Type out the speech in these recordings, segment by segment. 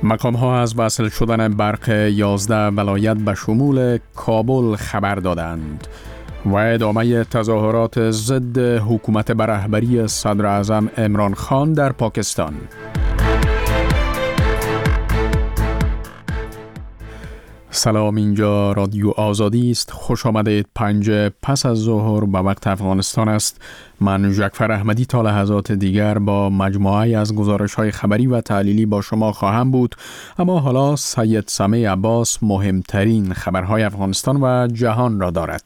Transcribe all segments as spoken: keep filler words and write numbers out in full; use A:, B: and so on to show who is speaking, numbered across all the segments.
A: مقام ها از وصل شدن برق یازده ولایت به شمول کابل خبر دادند و ادامه تظاهرات ضد حکومت به رهبری صدر اعظم عمران خان در پاکستان. سلام، اینجا رادیو آزادی است. خوش آمدید. پنج پس از ظهر به وقت افغانستان است. من جعفر احمدی تا لحظات دیگر با مجموعه از گزارش‌های خبری و تحلیلی با شما خواهم بود. اما حالا سید سمیع عباس مهمترین خبرهای افغانستان و جهان را دارد.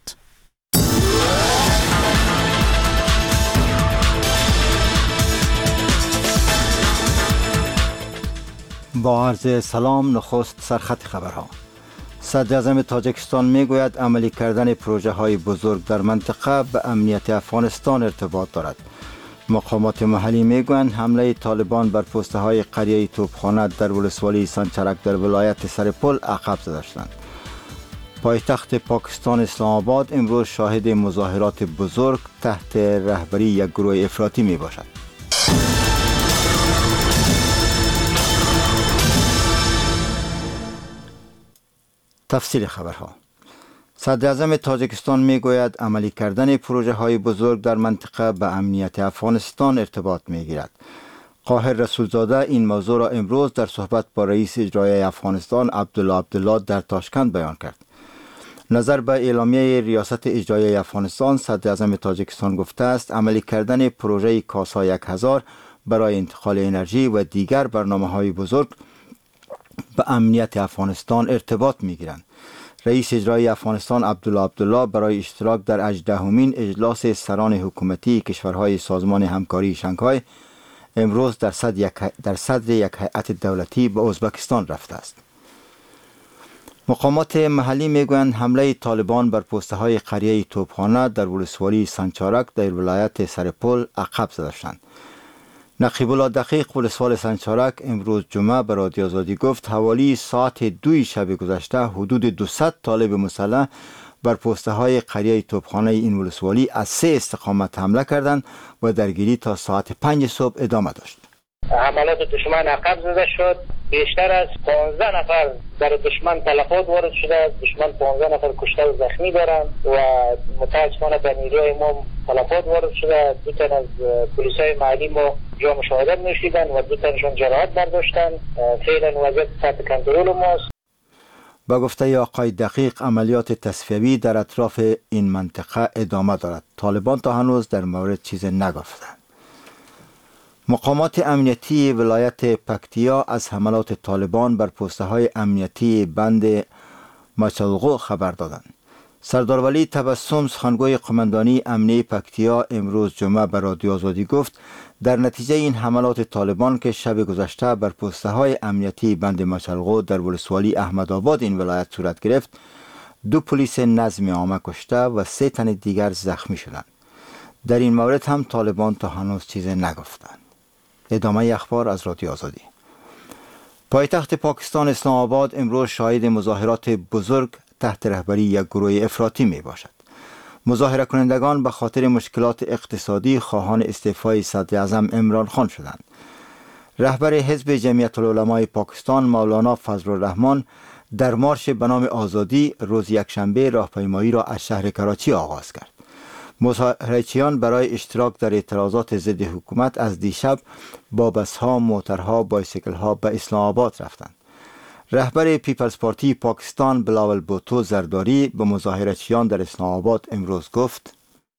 B: با عرض سلام، نخست سرخط خبرها. صدر اعظم تاجیکستان میگوید عملی کردن پروژه های بزرگ در منطقه به امنیت افغانستان ارتباط دارد. مقامات محلی میگویند حمله طالبان بر پسته های قریه توپخانه در ولسوالی سنچرک در ولایت سرپل عقب زده شدند. پایتخت پاکستان اسلام آباد امروز شاهد مظاهرات بزرگ تحت رهبری یک گروه افراطی می باشد. تفصیل خبرها. صدر اعظم تاجیکستان میگوید عملی کردن پروژه های بزرگ در منطقه به امنیت افغانستان ارتباط میگیرد. قاهر رسولزاده این موضوع را امروز در صحبت با رئیس اجرایی افغانستان عبدالله عبدالله در تاشکند بیان کرد. نظر به اعلامیه ریاست اجرایی افغانستان، صدر اعظم تاجیکستان گفته است عملی کردن پروژه کاسا یک هزار برای انتقال انرژی و دیگر برنامه های بزرگ به امنیت افغانستان ارتباط میگیرند. رئیس اجرایی افغانستان عبدالله عبدالله برای اشتراک در هجدهمین اجلاس سران حکومتی کشورهای سازمان همکاری شانگهای امروز در صدر یک در صدر یک هیئت دولتی به ازبکستان رفته است. مقامات محلی میگویند حمله طالبان بر پسته های قریه توپخانه در ولسوالی سنچارک در ولایت سرپل عقب زده شدند. نقیب الله دقیق ولسوال سنچارک امروز جمعه به رادیو آزادی گفت حوالی ساعت دوی شب گذشته حدود دویست طالب مسلح بر پسته های قریه توپخانه این ولسوالی از سه استقامت حمله کردند و درگیری تا ساعت پنج صبح ادامه داشت.
C: حملات دشمن عقب زده شد. بیشتر از پانزده نفر در دشمن تلفات وارد شده. دشمن پانزده نفر کشته و زخمی دارند و متاسفانه به نیروی ما تلفات وارد شده. دو تن از پلیسای محلی ما جام شهادت نوشیدند و دو تنشون جراحت برداشتند. فعلا وضعیت تحت کنترل ماست.
B: با گفته آقای دقیق عملیات تصفیوی در اطراف این منطقه ادامه دارد. طالبان تا هنوز در مورد چیز نگفتند. مقامات امنیتی ولایت پکتیا از حملات طالبان بر پسته های امنیتی بند مچلغو خبر دادند. سردار ولی تبسم سخنگوی قماندانی امنیه پکتیا امروز جمعه به رادیو آزادی گفت در نتیجه این حملات طالبان که شب گذشته بر پسته های امنیتی بند مچلغو در ولسوالی احمدآباد این ولایت صورت گرفت، دو پلیس نظم عامه کشته و سه تن دیگر زخمی شدند. در این مورد هم طالبان تا هنوز چیز نگفتند. ادامه اخبار از رادیو آزادی. پایتخت پاکستان اسلام آباد امروز شاهد مظاهرات بزرگ تحت رهبری یک گروه افراطی می باشد. مظاهره کنندگان به خاطر مشکلات اقتصادی خواهان استعفای صدر اعظم عمران خان شدند. رهبر حزب جمعیت العلمای پاکستان مولانا فضل الرحمن در مارش به نام آزادی روز یکشنبه راهپیمایی را از شهر کراچی آغاز کرد. مظاهره‌چیان برای اشتراک در اعتراضات ضد حکومت از دیشب با بس‌ها، موترها، بایسیکل‌ها به اسلام آباد رفتند. رهبر پیپلز پارتی پاکستان بلاول بوتو زرداری به مظاهره‌چیان در اسلام آباد امروز گفت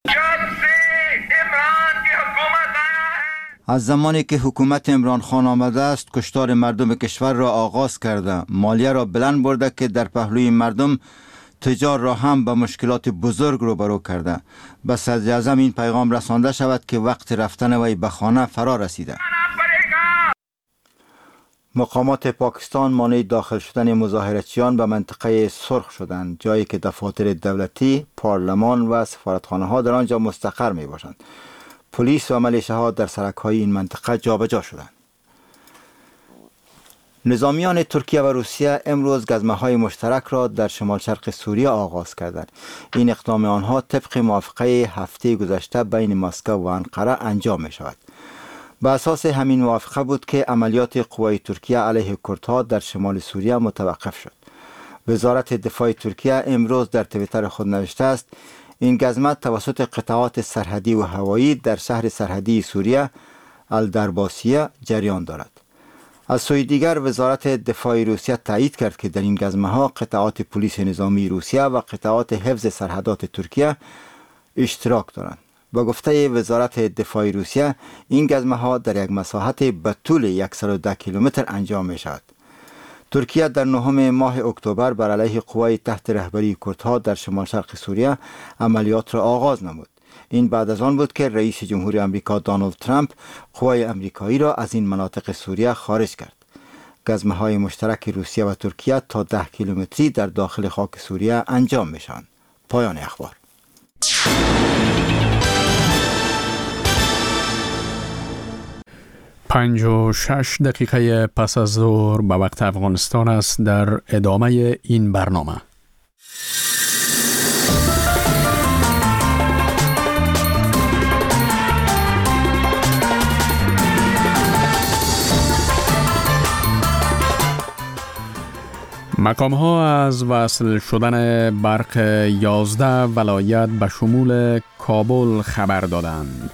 B: از زمانی که حکومت عمران خان آمده است کشتار مردم کشور را آغاز کرده، مالیه را بلند برده که در پهلوی مردم تجار را هم به مشکلات بزرگ روبرو کرده. به صدر اعظم این پیغام رسانده شود که وقت رفتن وی به خانه فرا رسیده. مقامات پاکستان مانع داخل شدن مظاهره‌چیان به منطقه سرخ شدند، جایی که دفاتر دولتی، پارلمان و سفارتخانه ها در آنجا مستقر می باشند. پلیس و ملیشه ها در سرک های این منطقه جابجا شدند. نظامیان ترکیه و روسیه امروز گزمه های مشترک را در شمال شرق سوریه آغاز کردند. این اقدام آنها طبق موافقه هفته گذشته بین مسکو و انقره انجام می شود. به اساس همین موافقه بود که عملیات قوای ترکیه علیه کردها در شمال سوریه متوقف شد. وزارت دفاع ترکیه امروز در توییتر خود نوشته است این گزمت توسط قطعات سرحدی و هوایی در شهر سرحدی سوریه الدرباسیه جریان دارد. از سوی دیگر وزارت دفاع روسیه تایید کرد که در این گزمه ها قطعات پلیس نظامی روسیه و قطعات حفظ سرحدات ترکیه اشتراک دارند. با گفته وزارت دفاع روسیه این گزمه ها در یک مساحت به طول صد و ده کیلومتر انجام می شود. ترکیه در نهم ماه اکتبر بر علیه قوای تحت رهبری کردها در شمال شرق سوریه عملیات را آغاز نمود. این بعد از آن بود که رئیس جمهوری آمریکا دونالد ترامپ قوای آمریکایی را از این مناطق سوریه خارج کرد. گزمه های مشترک روسیه و ترکیه تا ده کیلومتری در داخل خاک سوریه انجام می شوند. پایان اخبار.
A: پنج و شش دقیقه پس از ظهر به وقت افغانستان است. در ادامه این برنامه مقام ها از وصل شدن برق یازده ولایت به شمول کابل خبر دادند.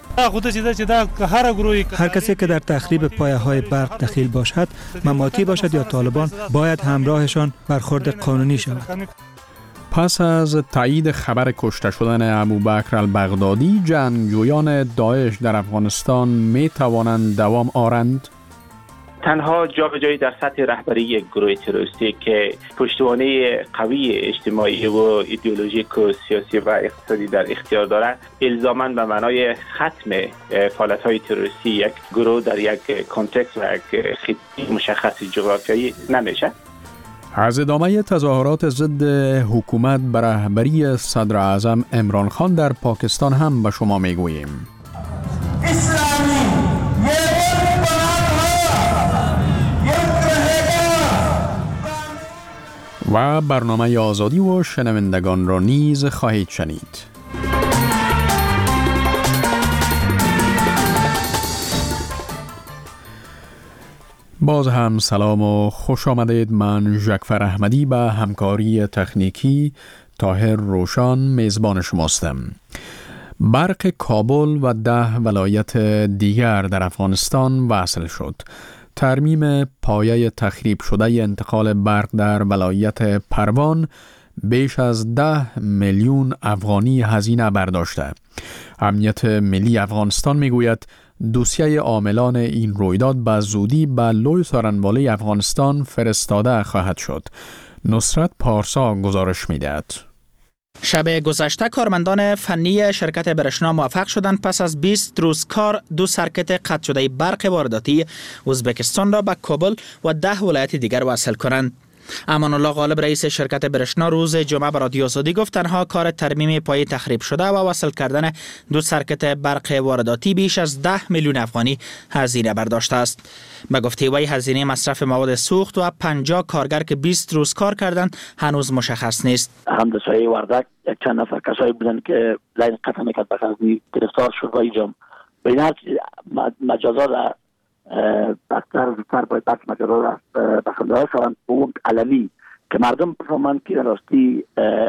D: هر کسی که در تخریب پایه های برق دخیل باشد، مماتی باشد یا طالبان، باید همراهشان برخورد قانونی شود.
A: پس از تایید خبر کشته شدن ابوبکر البغدادی، جنگجویان داعش در افغانستان می توانند دوام آورند؟
E: تنها جابجایی در سطح رهبری یک گروه تروریستی که پشتوانه قوی اجتماعی و ایدئولوژیک و سیاسی و اقتصادی در اختیار دارد، الزاماً به معنای ختم فعالیت‌های تروریستی یک گروه در یک کانتکست و یک خطه مشخص جغرافیایی نمیشه.
A: از ادامه تظاهرات ضد حکومت به رهبری صدر اعظم عمران خان در پاکستان هم به شما میگوییم. و برنامه آزادی و شنوندگان را نیز خواهید شنید. باز هم سلام و خوش آمدید. من ژکفر احمدی به همکاری تکنیکی طاهر روشان میزبان شماستم. برق کابل و ده ولایت دیگر در افغانستان وصل شد. ترمیم پایه تخریب شده انتقال برق در ولایت پروان بیش از ده میلیون افغانی هزینه برداشته. امنیت ملی افغانستان میگوید دوسیه عاملان این رویداد به زودی به لوی سارنوالی افغانستان فرستاده خواهد شد. نصرت پارسا گزارش میدهد.
F: شب گذشته کارمندان فنی شرکت برشنا موفق شدند پس از بیست روز کار دو سرکت قطع شده برق وارداتی ازبکستان را به کابل و ده ولایت دیگر وصل کنند. امان الله غالب رئیس شرکت برشنا روز جمعه به رادیو آزادی گفت تنها کار ترمیم پایه تخریب شده و وصل کردن دو سرکت برق وارداتی بیش از ده میلیون افغانی هزینه برداشته است. به گفته وی هزینه مصرف مواد سوخت و پنجاه کارگر که بیست روز کار کردند هنوز مشخص نیست.
G: همدسای وردک یک چند نفر کسایی بودند که لاین قطع میکرد به غزنی گرفتار شد و اینجا بین هر مجازات بستر زودتر باید بحث مجازات بخنده ها شوند اون علمی که مردم بفهمند که راستی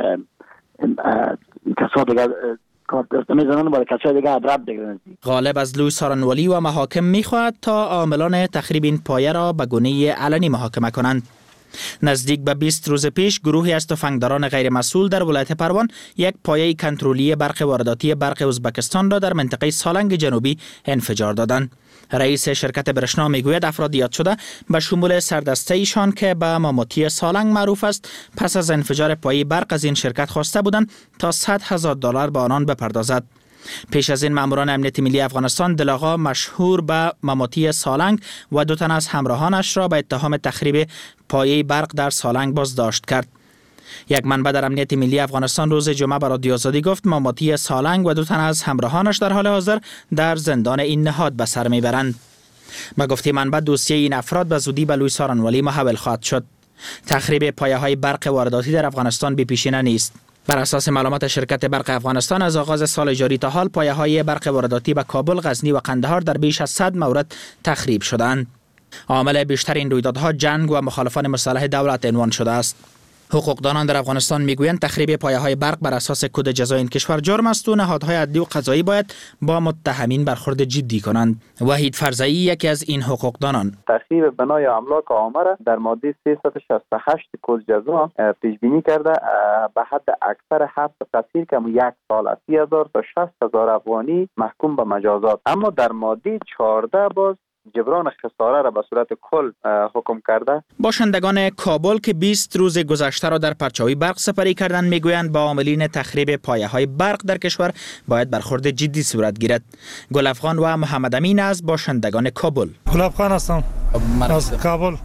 G: کسا دیگر کار درست میزنند باید کسا دیگر عبرت بگیرند.
F: غالب از لوی سارنوالی و محاکم میخواهد تا عاملان تخریب این پایه را به گونه علنی محاکمه کنند. نزدیک به بیست روز پیش گروهی از تفنگداران غیر مسئول در ولایت پروان یک پایه کنترلی برق وارداتی برق ازبکستان را در منطقه سالنگ جنوبی انفجار دادند. رئیس شرکت برشنا میگوید افراد یاد شده به شمول سردسته ایشان که به ماموتی سالنگ معروف است پس از انفجار پایه برق از این شرکت خواسته بودند تا صد هزار دلار به آنان بپردازد. پیش از این ماموران امنیت ملی افغانستان دلاغا مشهور به ماموتی سالنگ و دو تن از همراهانش را به اتهام تخریب پایه برق در سالنگ بازداشت کرد. یک منبع در امنیت ملی افغانستان روز جمعه به رادیو آزادی گفت ماموتی سالنگ و دو تن از همراهانش در حال حاضر در زندان این نهاد به سر میبرند. به گفته منبع دوسیه این افراد به زودی به لوی سارنوالی محول خواهد شد. تخریب پایه های برق وارداتی در افغانستان بی پیشینه نیست. بر اساس معلومات شرکت برق افغانستان از آغاز سال جاری تا حال پایه‌های برق وارداتی به کابل، غزنی و قندهار در بیش از صد مورد تخریب شدند. عامل بیشتر این رویدادها جنگ و مخالفان مسلح دولت عنوان شده است. حقوقدانان در افغانستان میگویند تخریب پایه‌های برق بر اساس کد جزای این کشور جرم است و نهادهای عدلی و قضایی باید با متهمین برخورد جدی کنند. وحید فرزایی یکی از این حقوقدانان:
H: تخریب بنای املاک عامه در ماده سیصد و شصت و هشت کد جزا پیش بینی کرده به حد اکثر حبس قصیر که یک سال از سی هزار تا شصت هزار افغانی محکوم به مجازات. اما در ماده چهارده باز جبران خساره را به صورت کل حکم کرده.
F: باشندگان کابل که بیست روز گذشته را در پرچاوی برق سپری کردند میگویند با عاملین تخریب پایه‌های برق در کشور باید برخورد جدی صورت گیرد. گل افغان و محمد امین از باشندگان کابل:
I: گل افغان هستم از کابل.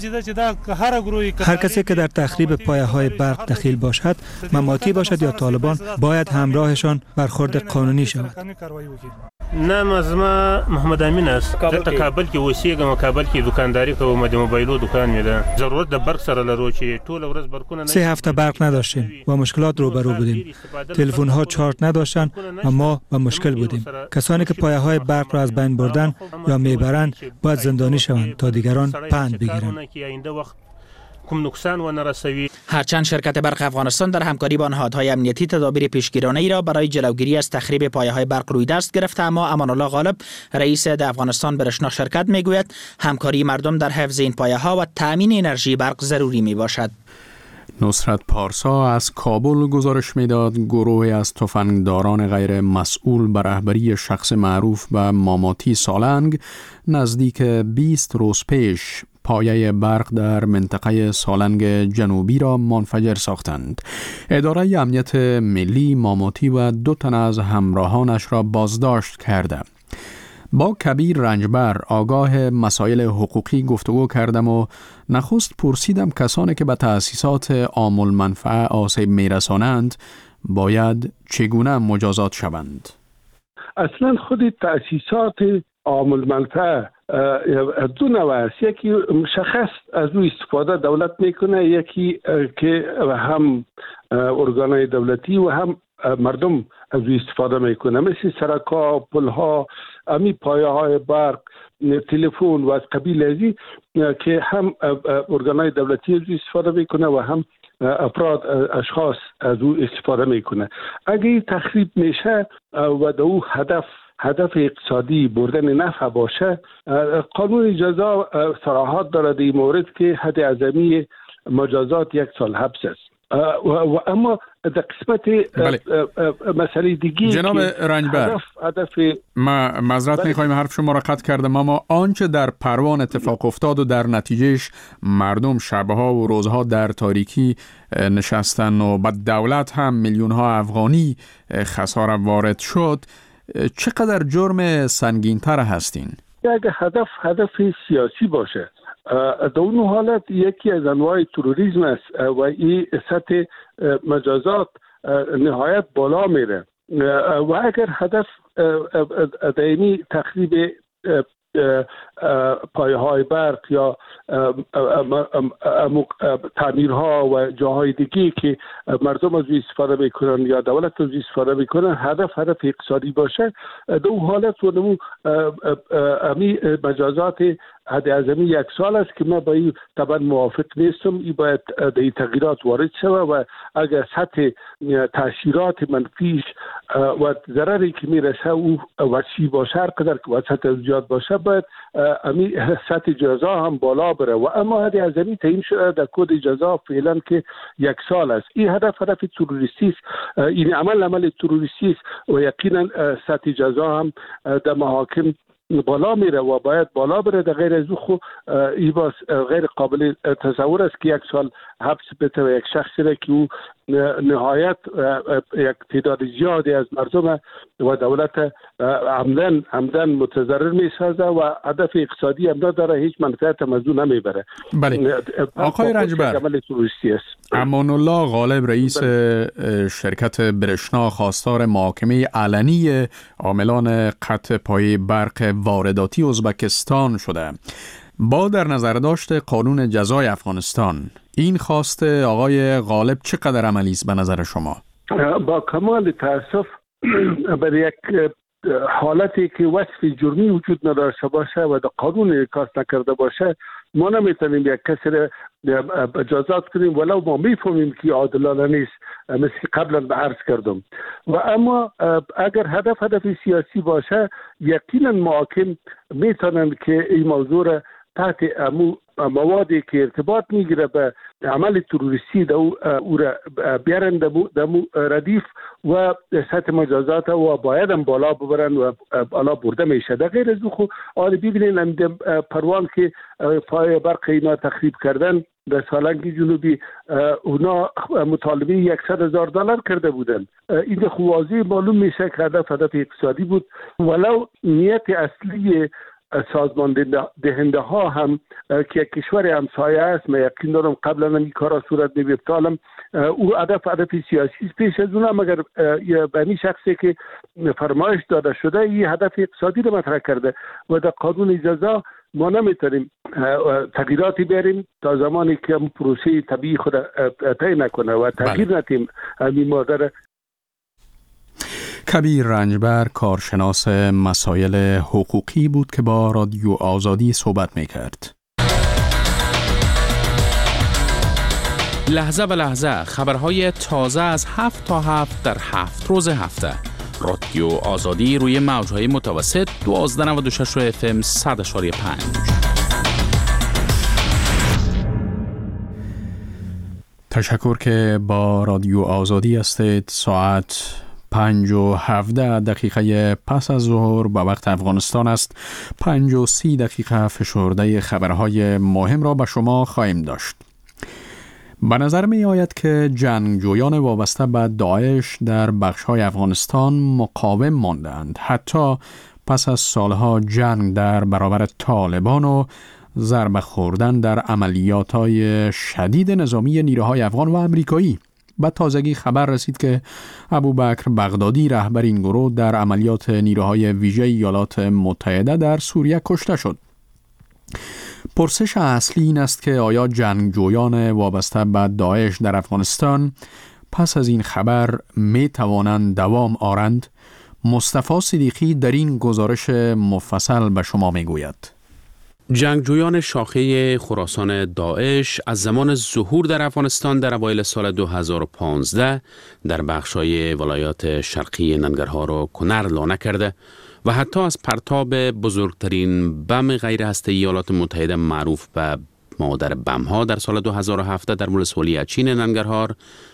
D: هر کسی که در تخریب پایه‌های برق دخیل باشد، مماتی باشد یا طالبان، باید همراهشان برخورد قانونی شود.
J: نام از ما محمد امین است. در کابل کې اوسېږم. کابل کې دکانداری کوم، د موبایلو دکان مې ده. ضرورت د برق سره لرو چې ټول ورځ برقونه.
D: سه هفته برق نداشتیم و مشکلات روبرو بودیم. تلفن ها چارج نداشتن و ما با مشکل بودیم. کسانی که پایه های برق را از بین بردن یا میبرند باید زندانی شوند تا دیگران پند بگیرند.
F: هرچند شرکت برق افغانستان در همکاری با نهادهای امنیتی تدابیر پیشگیرانه ای را برای جلوگیری از تخریب پایه‌های برق روی دست گرفته، اما امان الله غالب رئیس د افغانستان برشنا شرکت میگوید همکاری مردم در حفظ این پایه‌ها و تامین انرژی برق ضروری می باشد.
A: نصرت پارسا از کابل گزارش میداد گروهی از تفنگداران غیر مسئول به رهبری شخص معروف به ماماتی سالنگ نزدیک بیست روز پیش پایه برق در منطقه سالنگ جنوبی را منفجر ساختند. اداره امنیت ملی ماماتی و دو تن از همراهانش را بازداشت کرده. با کبیر رنجبر آگاه مسائل حقوقی گفتگو کردم و نخست پرسیدم کسانی که به تأسیسات عام المنفعه آسیب میرسانند باید چگونه مجازات شوند.
K: اصلا خود تأسیسات عام المنفعه دو نوع است. یکی مشخص از او استفاده دولت میکنه، یکی که هم ارگانهای دولتی و هم مردم از او استفاده میکنه، مثل سرکا، پلها، امی پایه های برق، تلفن و از قبیل ازی که هم ارگانهای دولتی از او استفاده میکنه و هم افراد اشخاص از او استفاده میکنه. اگه این تخریب میشه و در او هدف هدف اقتصادی بردن نفع باشه، قانون جزا صراحت دارد در این مورد که حد اعظمی مجازات یک سال حبس است. و, و اما در قسمت بله. مسئله دیگی
A: جناب رنجبر
K: هدف, هدف
A: ما معذرت میخوایم حرف شما را قطع کردم، اما آنچه در پروان اتفاق افتاد و در نتیجهش مردم شبها و روزها در تاریکی نشستن و به دولت هم میلیون ها افغانی خساره وارد شد، چقدر جرم سنگین‌تر هستین؟
K: اگه هدف هدف سیاسی باشه، در اون حالت یکی از انواع تروریسم است و این سطح مجازات نهایت بالا میره. و اگر هدف دائمی تخریب پایه های برق یا تعمیرها و جاهای دیگه که مردم از استفاده میکنن یا دولت از استفاده میکنن هدف هدف اقتصادی باشه، در اون حالت و نمو امی مجازات حد اعظمی یک سال است که من با این طبعا موافق نیستم. این باید در این تغییرات وارد شود و اگر سطح تاثیرات منفیش و ضرری که میرسه او وسیع باشه، هر قدر که وسط زیاد باشه، باید امی سطح جزا هم بالا بره. و اما حد اعظمی تعیین شده در کد جزا فعلا که یک سال است. این هدف هدف تروریستی است، این عمل عمل تروریستی است و یقینا سطح جزا هم در محاکم بالا میره و باید بالا بره. در غیر از خو ای باز غیر قابل تصور است که یک سال حبس بده و یک شخصی را که او نهایت یک تعداد زیادی از مردم و دولت عمدن عمدن متضرر میسازه و هدف اقتصادی هم نداره، هیچ منفعت هم از اون نمیبره.
A: بله آقای رنجبر، امان الله غالب رئیس شرکت برشنا خواستار محاکمه علنی عاملان قطع پایه برق وارداتی ازبکستان شده. با در نظر داشت قانون جزای افغانستان این خواست آقای غالب چقدر عملی است به نظر شما؟
K: با کمال تاسف برای یک حالتی که وصف جرمی وجود نداشته باشه و در قانون انعکاس نکرده باشه ما نمیتونیم یک کسی را اجازات کنیم ولو ما میفهمیم که عادلانه نیست، مثل قبلا به عرض کردم. و اما اگر هدف هدف سیاسی باشه یقینا محاکم میتونن که این موضوع را تحت امو موادی که ارتباط میگیره به عمل تروریستی دو او را بیارن دمو ردیف و سطح مجازات و باید هم بالا ببرن و بالا برده میشه. در غیر از خو آن ببینین پروان که پای برق اینا تخریب کردن در سالنگ جنوبی اونا مطالبه یکصد هزار دلار کرده بودن. این خوازی معلوم میشه که هدف هدف اقتصادی بود ولو نیت اصلی سازمان دهنده ها هم که کشور همسایه است. من یقین دارم قبلا هم این کارا صورت می‌گرفتالم او هدف هدف سیاسی پیش از اونم مگر به این شخصی که فرمایش داده شده این هدف اقتصادی رو مطرح کرده و در قانون جزا ما نمیتونیم تغییراتی بیاریم تا زمانی که هم پروسه طبیعی خود طی نکنه و تغییر ندیم این مادر.
A: کبیر رنجبر کارشناس مسائل حقوقی بود که با رادیو آزادی صحبت میکرد.
L: لحظه به لحظه خبرهای تازه از هفت تا هفت در هفت روز هفته. رادیو آزادی روی موجهای متوسط دوازده و نود و شش اف ام صد اشاری پنج.
A: تشکر که با رادیو آزادی هستید. ساعت پنج و هفده دقیقه پس از ظهر به وقت افغانستان است. پنج و سی دقیقه فشرده خبرهای مهم را به شما خواهیم داشت. به نظر می آید که جنگجویان وابسته به داعش در بخش‌های افغانستان مقاوم ماندند، حتی پس از سالها جنگ در برابر طالبان و ضربه خوردن در عملیات‌های شدید نظامی نیروهای افغان و امریکایی. به تازگی خبر رسید که ابوبکر بغدادی رهبر این گروه در عملیات نیروهای ویژه ایالات متحده در سوریه کشته شد. پرسش اصلی این است که آیا جنگجویان وابسته به داعش در افغانستان پس از این خبر می توانند دوام آورند؟ مصطفی صدیقی در این گزارش مفصل به شما می گوید.
L: جنگجویان شاخه خراسان داعش از زمان ظهور در افغانستان در اوایل سال دو هزار و پانزده در بخشای ولایات شرقی ننگرهار و کنر لانه کرده و حتی از پرتاب بزرگترین بم غیر هسته‌ای ایالات متحده معروف به مادر بم ها در سال دو هزار و هفده در ولسوالی اچین ننگرهار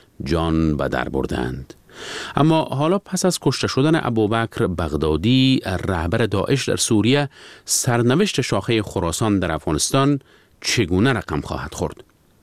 L: جان به در بردند. اما حالا پس از کشته شدن ابوبکر بغدادی رهبر داعش در سوریه، سرنوشت شاخه خراسان در افغانستان چگونه رقم خواهد خورد؟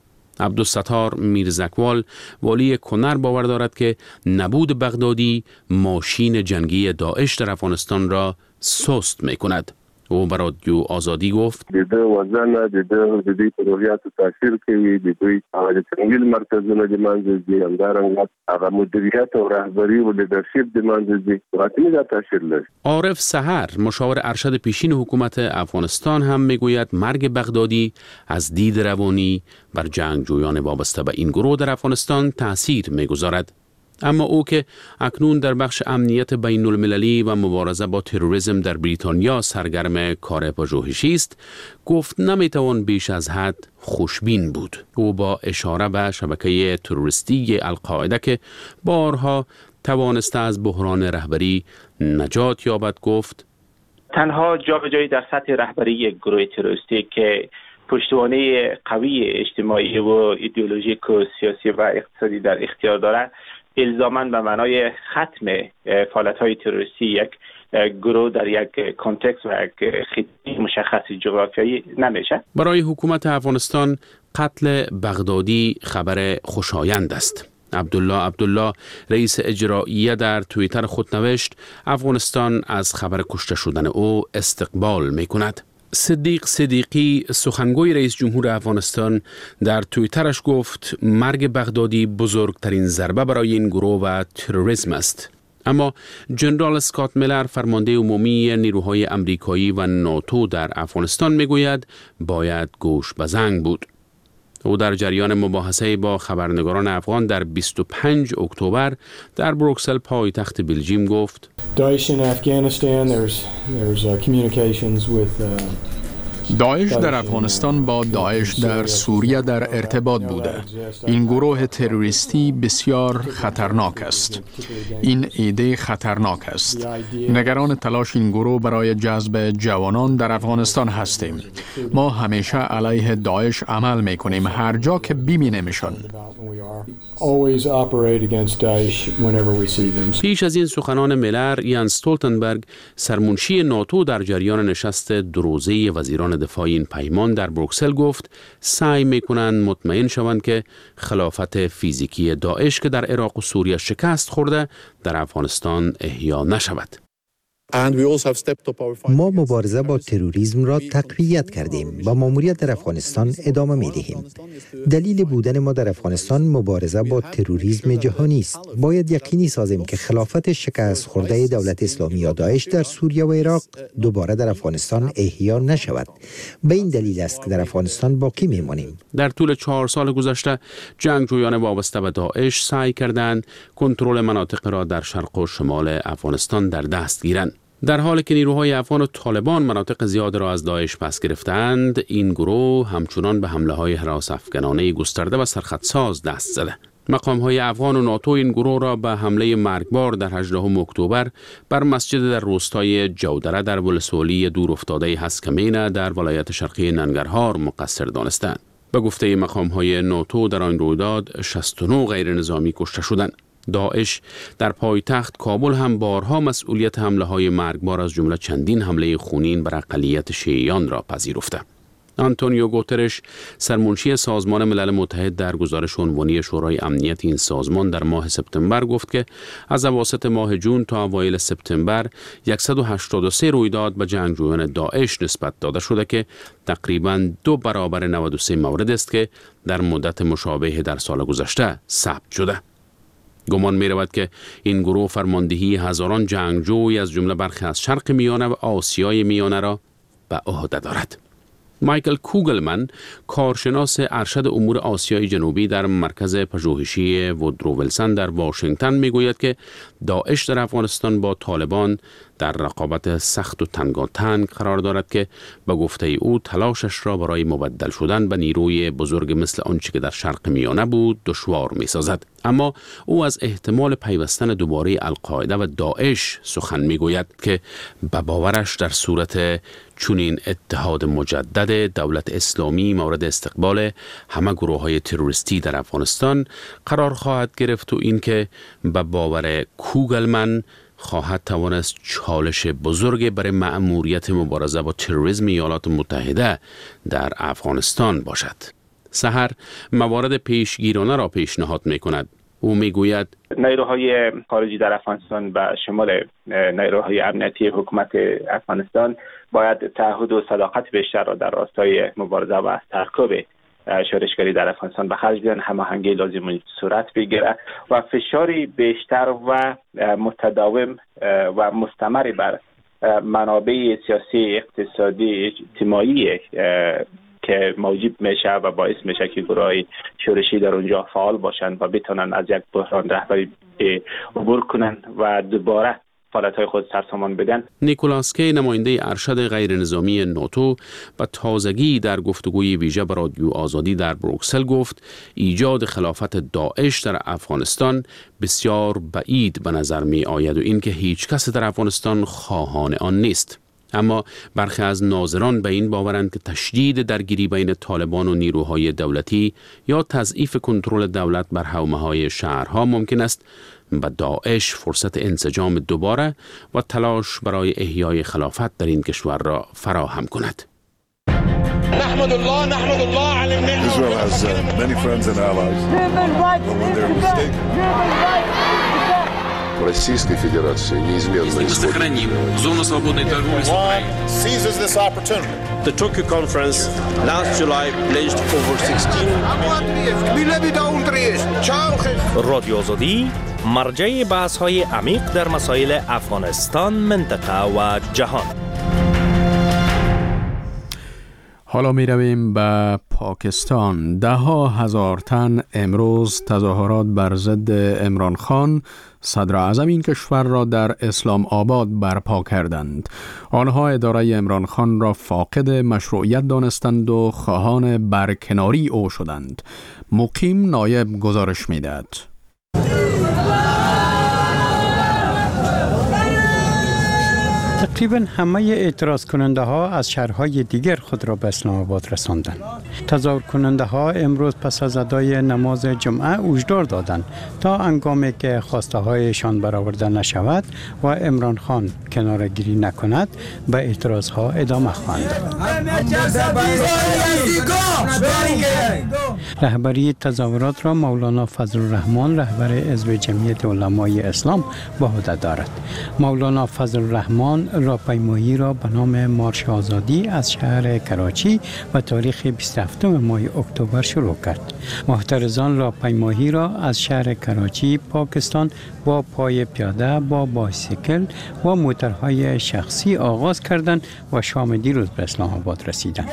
L: عبدالستار میرزکوال والی کنر باور دارد که نبود بغدادی ماشین جنگی داعش در افغانستان را سست می کند. او بر رادیو آزادی گفت
M: د وزن د د د پروژیات تاثیر کوي د دوی هغه تنګل مرکزونه د منځ دي همدارنګه هغه مدیریت او رهبری و لیدرشپ د منځ دي واقعي دا تاثیر لري.
L: عارف سحر مشاور ارشد پیشین حکومت افغانستان هم میگوید مرگ بغدادی از دید روانی بر جنگجویان وابسته به این گروه در افغانستان تاثیر میگذارد. اما او که اکنون در بخش امنیت بین المللی و مبارزه با تروریسم در بریتانیا سرگرم کار پژوهشی است، گفت نمیتوان بیش از حد خوشبین بود. او با اشاره به شبکه تروریستی القاعده که بارها توانسته از بحران رهبری نجات یابد گفت
E: تنها جابجایی در سطح رهبری یک گروه تروریستی که پشتوانه قوی اجتماعی و ایدئولوژیک و سیاسی و اقتصادی در اختیار دارد الزاماً به معنای ختم فعالیت‌های تروریستی یک گروه در یک کانتکست و یک خطه مشخص جغرافیایی نمیشه.
L: برای حکومت افغانستان قتل بغدادی خبر خوشایند است. عبدالله عبدالله رئیس اجراییه در توییتر خود نوشت افغانستان از خبر کشته شدن او استقبال می‌کند. صدیق صدیقی سخنگوی رئیس جمهور افغانستان در توییترش گفت مرگ بغدادی بزرگترین ضربه برای این گروه و تروریسم است. اما جنرال اسکات میلر فرمانده عمومی نیروهای امریکایی و ناتو در افغانستان میگوید باید گوش به زنگ بود. او در جریان مباحثه با خبرنگاران افغان در بیست و پنج اکتبر در بروکسل پایتخت بلژیم گفت
N: Daesh in Afghanistan, there's there's uh, communications with uh,
A: داعش در افغانستان با داعش در سوریه در ارتباط بوده. این گروه تروریستی بسیار خطرناک است. این ایده خطرناک است. نگران تلاش این گروه برای جذب جوانان در افغانستان هستیم. ما همیشه علیه داعش عمل میکنیم هر جا که ببینیمشان.
L: پیش از این سخنان میلر، یان استولتنبرگ، سرمنشی ناتو، در جریان نشست دروزه وزیران دفاع این پیمان در بروکسل گفت سعی میکنند مطمئن شوند که خلافت فیزیکی داعش که در عراق و سوریه شکست خورده در افغانستان احیا نشود.
O: ما مبارزه با تروریسم را تقویت کردیم و ماموریت در افغانستان ادامه می دهیم. دلیل بودن ما در افغانستان مبارزه با تروریسم جهانی است. باید یقینی سازیم که خلافت شکست خورده دولت اسلامی یا داعش در سوریه و عراق دوباره در افغانستان احیا نشود. به این دلیل است که در افغانستان باقی می مانیم.
L: در طول چهار سال گذشته جنگجویان وابسته به داعش سعی کردند کنترل مناطق را در شرق و شمال افغانستان در دست گیرند. در حالی که نیروهای افغان و طالبان مناطق زیاد را از داعش پس گرفتند، این گروه همچنان به حمله‌های هراس افکنانه گسترده و سرخطساز دست زده. مقام‌های افغان و ناتو این گروه را به حمله مرگبار در هجدهم اکتبر بر مسجد در روستای جودره در ولسوالی دور افتاده هسکمینه در ولایت شرقی ننگرهار مقصر دانستند. به گفته مقام‌های ناتو در آن رویداد شصت و نه غیر نظامی کشته شدند. داعش در پایتخت کابل هم بارها مسئولیت حمله های مرگبار از جمله چندین حمله خونین بر اقلیت شیعیان را پذیرفته. آنتونیو گوترش، سرمنشی سازمان ملل متحد، در گزارش عنوانی شورای امنیت این سازمان در ماه سپتامبر گفت که از اواسط ماه جون تا اوایل سپتامبر صد و هشتاد و سه رویداد به جنگجویان داعش نسبت داده شده که تقریباً دو برابر نود و سه مورد است که در مدت مشابه در سال گذشته ثبت شده. گمان می رود که این گروه فرماندهی هزاران جنگجوی از جمله برخی از شرق میانه و آسیای میانه را به عهده دارد. مایکل کوگلمن، کارشناس ارشد امور آسیای جنوبی در مرکز پژوهشی وودرو ویلسون در واشنگتن می گوید که داعش در افغانستان با طالبان در رقابت سخت و تنگاتنگ قرار دارد که به گفته او تلاشش را برای مبدل شدن به نیروی بزرگ مثل آنچه که در شرق میانه بود دشوار می سازد. اما او از احتمال پیوستن دوباره القاعده و داعش سخن می گوید که به باورش در صورت چنین اتحاد مجدد دولت اسلامی مورد استقبال همه گروه های تروریستی در افغانستان قرار خواهد گرفت و اینکه به باور کوگلمن خواهد توانست چالش بزرگ برای مأموریت مبارزه با تروریسم ایالات متحده در افغانستان باشد. سحر موارد پیشگیرانه را پیشنهاد می کند. او می گوید
E: نیروهای خارجی در افغانستان به شمال نیروهای امنیتی حکومت افغانستان باید تعهد و صداقت بیشتر را در راستای مبارزه و ترکیب شورشگری در افغانستان به خرج بدن، هماهنگی لازم صورت بگیرد و فشاری بیشتر و متداوم و مستمر بر منابع سیاسی، اقتصادی، اجتماعی که موجب میشه و باعث میشه که گروه شورشی در اونجا فعال باشند و بتونن از یک بحران رهبری عبور کنند و دوباره فعالیت‌های خود سرسامان بدن.
L: نیکولاس کی، نماینده ارشد غیر نظامی ناتو، با تازگی در گفتگوی ویژه با رادیو آزادی در بروکسل گفت ایجاد خلافت داعش در افغانستان بسیار بعید به نظر می آید و اینکه هیچ کس در افغانستان خواهان آن نیست. اما برخی از ناظران به این باورند که تشدید درگیری بین طالبان و نیروهای دولتی یا تضعیف کنترل دولت بر حومه‌های شهرها ممکن است به داعش فرصت انسجام دوباره و تلاش برای احیای خلافت در این کشور را فراهم کند.
P: نحمد الله نحمد الله علی النعمة.
Q: Israel has uh, many friends and allies. But when they're mistaken. Российской Федерации неизменно
R: сохраним зону свободной торговли с Украиной.
P: Seizes this opportunity. The Tokyo conference last July pledged over sixteen.
S: رادیو آزادی مرجع بحث‌های عمیق در مسائل افغانستان، منطقه و جهان.
A: حالا می رویم به پاکستان. ده ها هزار تن امروز تظاهرات بر ضد عمران خان صدر اعظم این کشور را در اسلام آباد برپا کردند. آنها اداره عمران خان را فاقد مشروعیت دانستند و خواهان برکناری او شدند. مقیم نایب گزارش می دهد.
T: تقریبا همه اعتراض کننده ها از شهرهای دیگر خود را به اسلام آباد رساندند. تظاهر کننده ها امروز پس از ادای نماز جمعه هشدار دادند تا هنگامی که خواسته هایشان برآورده نشود و عمران خان کناره‌گیری نکند به اعتراض ها ادامه خواهند داد. رهبری تظاهرات را مولانا فضل الرحمن رهبر حزب جمعیت علمای اسلام به عهده دارد. مولانا فضل الرحمن راهپیمایی را به نام مارش آزادی از شهر کراچی و تاریخ بیست و هفتم ماه اکتبر شروع کرد. محترزان راهپیمایی را از شهر کراچی پاکستان با پای پیاده با بایسیکل و موترهای شخصی آغاز کردند و شام دیروز به اسلام آباد رسیدند.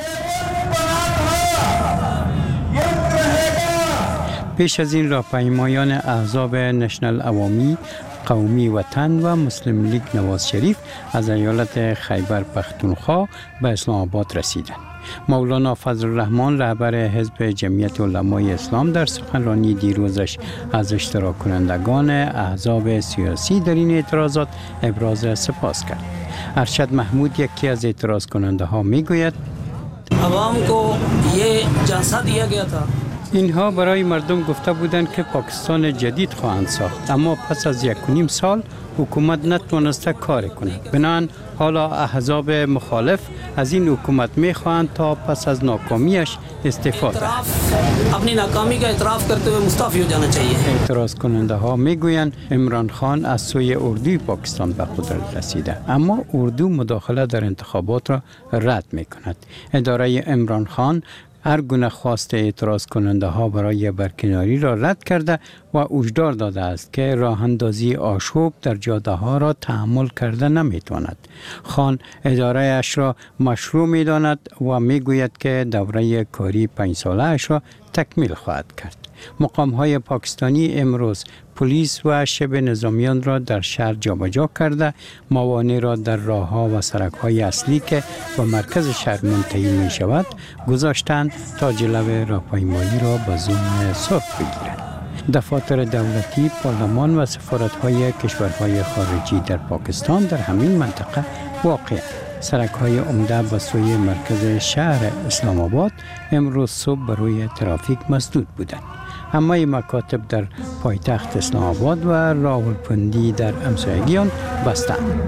T: پیش از این راهپیمایان احزاب نشنل عوامی، قومی وطن و مسلم لیگ نواز شریف از ایالت خیبر پختونخوا به اسلام آباد رسیدند. مولانا فضل الرحمن رهبر حزب جمعیت علمای اسلام در سخنرانی دیروزش از اشتراک کنندگان احزاب سیاسی در این اعتراضات ابراز سپاس کرد. ارشد محمود یکی از اعتراض کننده ها می گوید عوام کو یہ جلسہ دیا گیا تھا. اینها برای مردم گفته بودند که پاکستان جدید خواهند ساخت، اما پس از یک و نیم سال حکومت نتوانسته کار کند. بنابراین حالا احزاب مخالف از این حکومت میخواهند تا پس از ناکامیش استعفا دهد. اپنی ناکامی کا اعتراف کرتے ہوئے مستعفی ہو جانا چاہیے. اعتراض کننده ها میگویند عمران خان از سوی اردوی پاکستان به قدرت رسیده، اما اردو مداخله در انتخابات را رد میکند. اداره عمران خان هر گونه خواست اعتراض کننده ها برای برکناری را رد کرده و هشدار داده است که راه اندازی آشوب در جاده ها را تحمل کرده نمیتواند. خان اداره اش را مشروع می داند و می گوید که دوره کاری پنج ساله اش را تکمیل خواهد کرد. مقام های پاکستانی امروز پلیس و شب نظامیان را در شهر جابجا کرده، موانع را در راه ها و سرک های اصلی که به مرکز شهر منتهی می شود گذاشتند تا جلو راهپیمایی را به زون سرخ بگیرند. دفاتر دولتی، پارلمان و سفارت های کشورهای خارجی در پاکستان در همین منطقه واقع است. سرک های عمده به سوی مرکز شهر اسلام آباد امروز صبح برای ترافیک مسدود بودند. همه مکاتب در پایتخت اسلام آباد و راولپندی در همسایگیان بستند.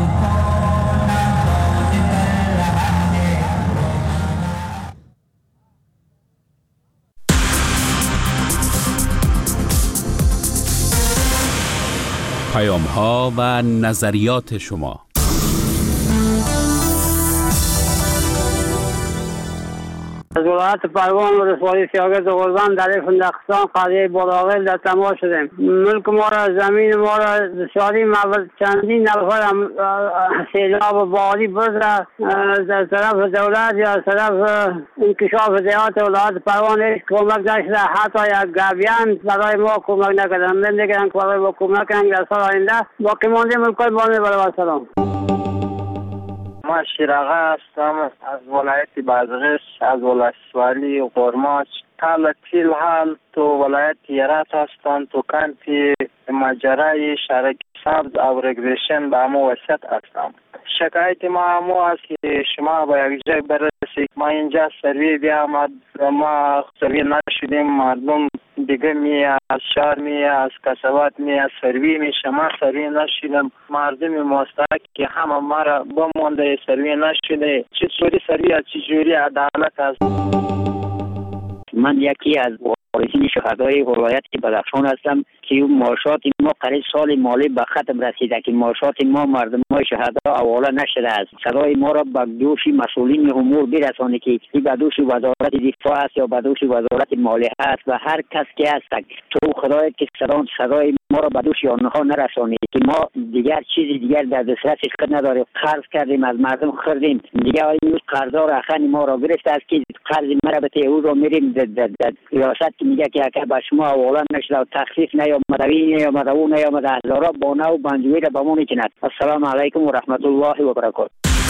L: پیام ها و نظریات شما.
U: از ولایت پروان و رسوایی سیاگرد قربان در فندقستان قریه بالاغل در تماس شدیم. ملک ما را، زمین ما را بسیاری مورد چندین نفر سیلاب و باری برده در طرف دولت یا طرف انکشاف دیات ولایت پروان هیچ کمک نشده. حتی یک گابیان برای ما کمک نکردن. من دیگرن که برای ما کمک کنند در سال آینده باقی مانده ملکای بانه برای سلام.
V: ما شیراغه هستم از ولایت بادغیس، از ولسوالی قرماچ. حالا تیل حال تو ولایت هرات هستم، تو کانتی ماجرای شرک سبز او رگریشن به همو وسط هستم. شکایت ما همو است که شما با یک جای برسید. ما اینجا سروی بیامد، ما سروی نشدیم. مردم دیگه می از شهر می از کسوات می از سروی می شما سروی نشدیم. مردم مستحق که همه ما را بمانده سروی نشده. چه جوری سروی از چه جوری عدالت است.
W: من یکی از
U: وارثین شهدای ولایت بدخشان هستم که معاشات ما قریب سال مالی به ختم رسیده که معاشات ما مردم های شهدا حواله نشده است. صدای ما را به دوش مسئولین امور برسانید که این به دوش وزارت دفاع است یا به دوش وزارت مالیه است و هر کس که هست تو خدای که صدا صدای ما را به دوش آنها نرسانید که ما دیگر چیزی دیگر در دسترس خود نداریم. قرض کردیم از مردم خریدیم دیگر این قرضا را اخن ما را گرفته است که قرض مربوطه او را میریم در ریاست که میگه که اگر به شما حواله نشده و تخفیف نیامده وی نیامده او نیامده هزارا بانه و بنجوی را بمون کند. السلام علیکم و رحمت الله و برکاته.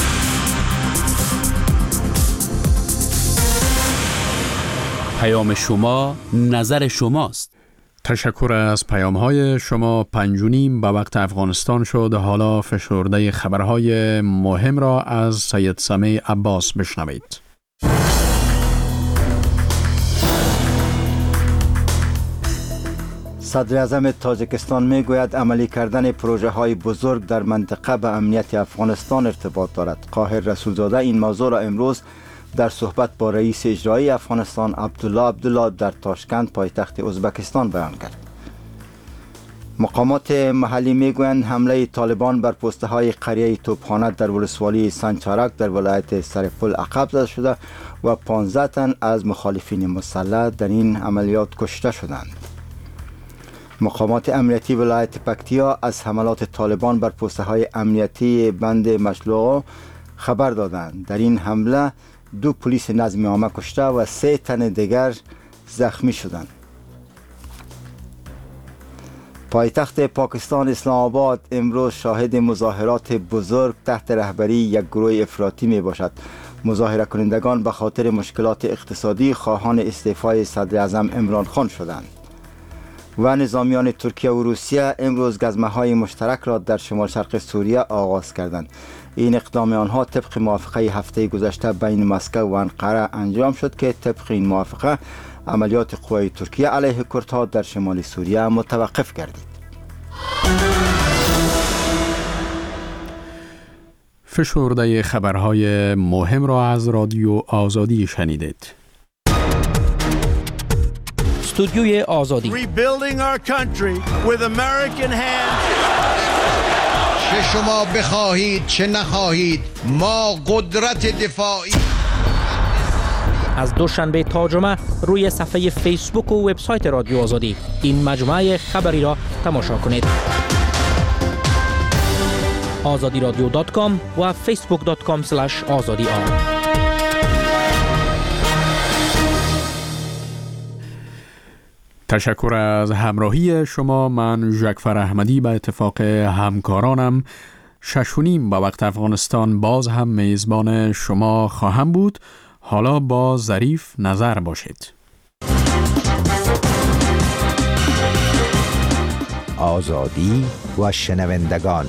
L: پیام شما نظر شماست.
A: تشکر از پیام های شما. پنج و نیم به وقت افغانستان شد. حالا فشرده خبرهای مهم را از سید سمیع عباس بشنوید.
B: صدر اعظم تاجیکستان می گوید عملی کردن پروژه های بزرگ در منطقه به امنیت افغانستان ارتباط دارد. قاهر رسولزاده این موضوع را امروز در صحبت با رئیس اجرایی افغانستان عبدالله عبدالله در تاشکند پایتخت ازبکستان بیان کرد. مقامات محلی می گویند حمله طالبان بر پسته های قریه توپخانه در ولسوالی سنچارک در ولایت سرپل عقب زده شده و پانزده تن از مخالفین مسلح در این عملیات کشته شدند. مقامات امنیتی ولایت پکتیا از حملات طالبان بر پسته های امنیتی بند مشلوغ خبر دادند. در این حمله دو پلیس نظم عامه کشته و سه تن دیگر زخمی شدند. پایتخت پاکستان اسلام آباد امروز شاهد مظاهرات بزرگ تحت رهبری یک گروه افراطی می باشد. مظاهره کنندگان به خاطر مشکلات اقتصادی خواهان استعفای صدر اعظم عمران خان شدند. و نظامیان ترکیه و روسیه امروز گزمه های مشترک را در شمال شرق سوریه آغاز کردند. این اقدام آنها طبق موافقه هفته گذشته بین مسکو و انقره انجام شد که طبق این موافقه عملیات قوای ترکیه علیه کردها در شمال سوریه متوقف گردید.
A: فشرده خبرهای مهم را از رادیو آزادی شنیدید.
F: استودیوی آزادی.
C: Rebuilding our country with American hands.
W: چه شما بخواهید چه نخواهید ما قدرت دفاعی.
F: از دوشنبه تا جمعه روی صفحه فیسبوک و وبسایت رادیو آزادی این مجموعه خبری را تماشا کنید. آزادی رادیو دات کام و فیسبوک دات کام اسلش آزادی آر.
A: تشکر از همراهی شما. من جعفر احمدی به اتفاق همکارانم شش و نیم به وقت افغانستان باز هم میزبان شما خواهم بود. حالا با ظریف نظر باشید.
O: آزادی و شنوندگان.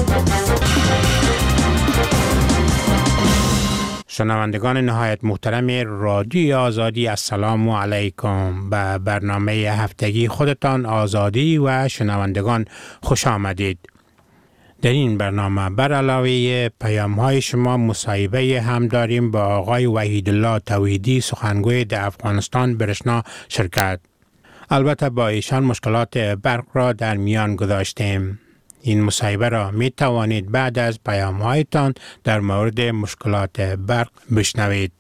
X: شنوندگان نهایت محترم رادیو آزادی، السلام علیکم. به برنامه هفتگی خودتان آزادی و شنوندگان خوش آمدید. در این برنامه بر علاوه پیام های شما مصاحبه هم داریم با آقای وحیدالله توحیدی، سخنگوی در افغانستان برشنا شرکت. البته با ایشان مشکلات برق را در میان گذاشتیم. این مصاحبه را می توانید بعد از پیام هایتان در مورد مشکلات برق بشنوید.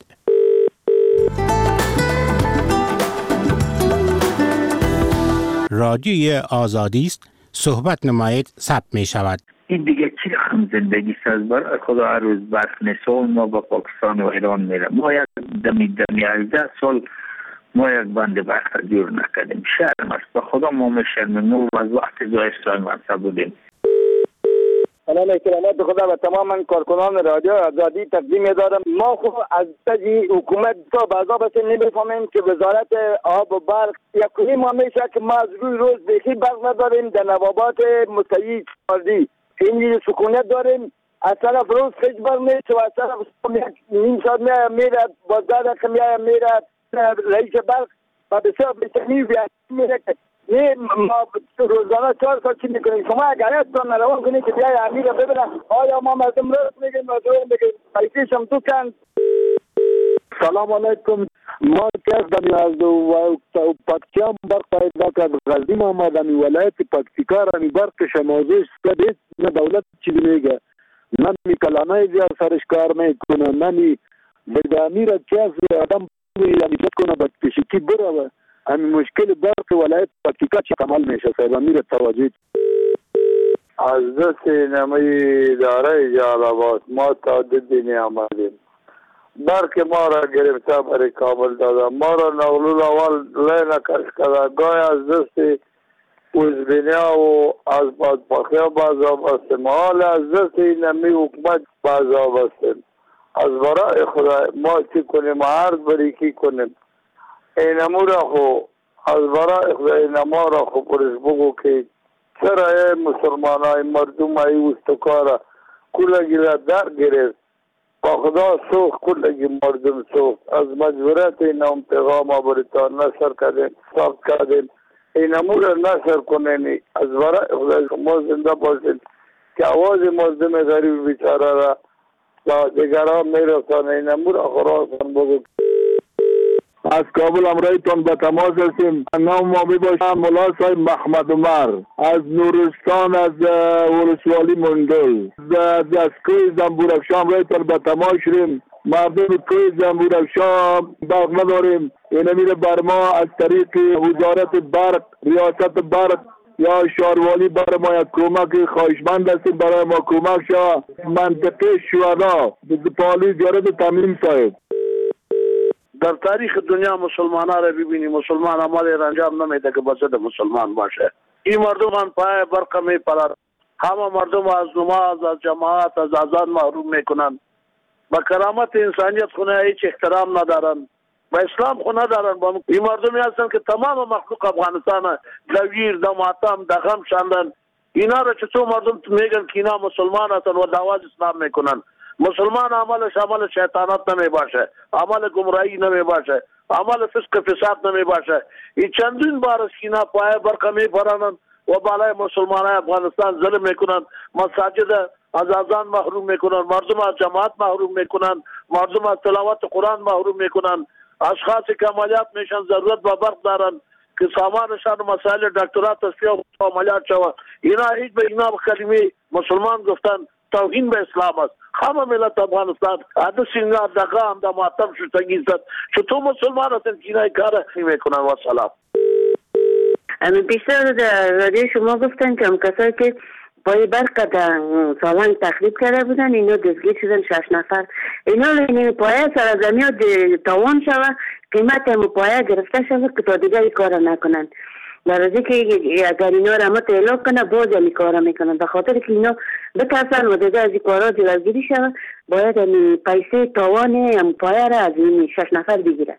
X: رادیوی آزادی است، صحبت نمایید، ثبت می شود.
Y: این دیگه چی هم زندگی سازبار خدا هر روز برق نسون ما با پاکستان و ایران میره. ما یک دمی دمی هجده سال ما یک بند برق جور نکردیم. شرم است به خدا ما میشرمیم. ما از وقت جای اسلام منصب بودیم.
Z: سلام اکرامات به خدا و تمام کارکنان رادیو آزادی تقدیم دارم. ما خب از تجی حکومت تا بعضا بس نمیفهمیم که وزارت آب و برق یکی ما میشه که ما از روی روز بیخی برق نداریم. در نوابات مستعی چاردی این سکونت داریم. از طرف روز خیج برق نیست و از طرف نیم ساعت میره بازدار کمیه میره رئیس برق و بسیار بسیاری میره که نه ما روزانه چهار سال چی میکنیم. شما اگر هستان نروان کنید که بیای امیر رو ببینن آیا ما مردم راست میگیم و دویم بگیم پیسیش هم تو کن.
D: سلام علیکم. ما کردم از پکتیام برق پیدا کرد. غزیم آمد امی ولایت پکتیکا را امی برق شمازش کرد. نه دولت چیزی میگه، نه می کلانه زیاد سرش کار میکنه، نه می بدامی را که از آدم یعنی بد کنه بدکشیکی بره. امی مشکل برق ولایت پکتیکا چی عمل میشه صاحب؟ امی را توجه.
G: از دست نمی داره جالبات ما تا دینی آمدیم. برق ما را گرفته برای کابل داده، ما را نقلول اول لین کش کرده، گای از دست اوزبینیا و از بادپاخیا بازا بستیم، حال از دست نمی حکمت بازا بستیم. از برای خدا ما چی کنیم، عرض بری کی کنیم. اینمو را خو از برای خدا اینما را خو پرش بگو که چرا ای مسلمان های مردم های استکارا کلگی را در گرفت با خدا سوخ کلگی مردم سوخ. از مجبورت این هم پیغام بریتان نشر کردیم ثابت کردیم، این امور نشر کنین. از برای خدا ما زنده باشید که آواز مردم غریب بیچاره را با دیگران میرسانه. این امور خراسان بگو.
D: از کابل امرایتان به تماس هستیم. نام ما می باشم مولا صاحب محمد عمر از نورستان، از ولسوالی مندل، از کوی زنبورافشان امرایتان به تماس شدیم. مردم کوی زنبورافشان برق نداریم. این امیر بر ما از طریق وزارت برق، ریاست برق یا شاروالی بر ما یک کمک خواهشمند هستیم برای ما کمک شد. منطقه شهدا پالی جارد تمیم صاحب.
G: در تاریخ دنیا مسلمان ها را ببینی، مسلمان عمل را انجام نمیده که بسد مسلمان باشه. این مردم پای برق می پرد، همه مردم از نماز، از جماعت، از اذان محروم میکنن. با کرامت انسانیت خونه هیچ احترام ندارن، با اسلام خونه ندارن. با این مردمی هستن که تمام مخلوق افغانستان دویر، دماتم، دغم شاندن. اینا را چطور مردم میگن که اینا مسلمان هستن و دعوت اسلام میکنن؟ مسلمان عملش عمل شیطانت نمی باشه، عمل گمراهی نمی باشه، عمل فسق فساد نمی باشه. این چندین بار است که اینا پای برق می پرانند و بالای مسلمان های افغانستان ظلم میکنن. مساجد از اذان محروم میکنن، مردم از جماعت محروم میکنن، مردم از تلاوت قرآن محروم میکنن. اشخاصی که عملیات میشن ضرورت به برق دارن که سامانشان مسائل دکترات تصفیه و عملیات شود. اینا هیچ به اینا کلمه مسلمان گفتن توهین به اسلام است. همه ملت افغانستان عدد سینگار دقام دا معتم شدگی زد. چطور مسلمان هستن که اینای کار میکنن؟ و سلام.
H: بیشتر در رادیو شما گفتن که هم کسایی که پای برق در سالنگ تخریب کرده بودن اینا دستگیر شدن شش نفر. اینا این پایه سرزمی ها تاوان شود، قیمت هم پایه گرفته شود که تا دیگه این کار نکنن. در ازی که اگر اینا را همه تحلاک کنه باز همی کارا میکنن. به خاطر که اینا بترسن و دیگه از این کارا جلوگیری شود باید همی پیسه تاوان هم پایه را از این شش نفر بگیرن.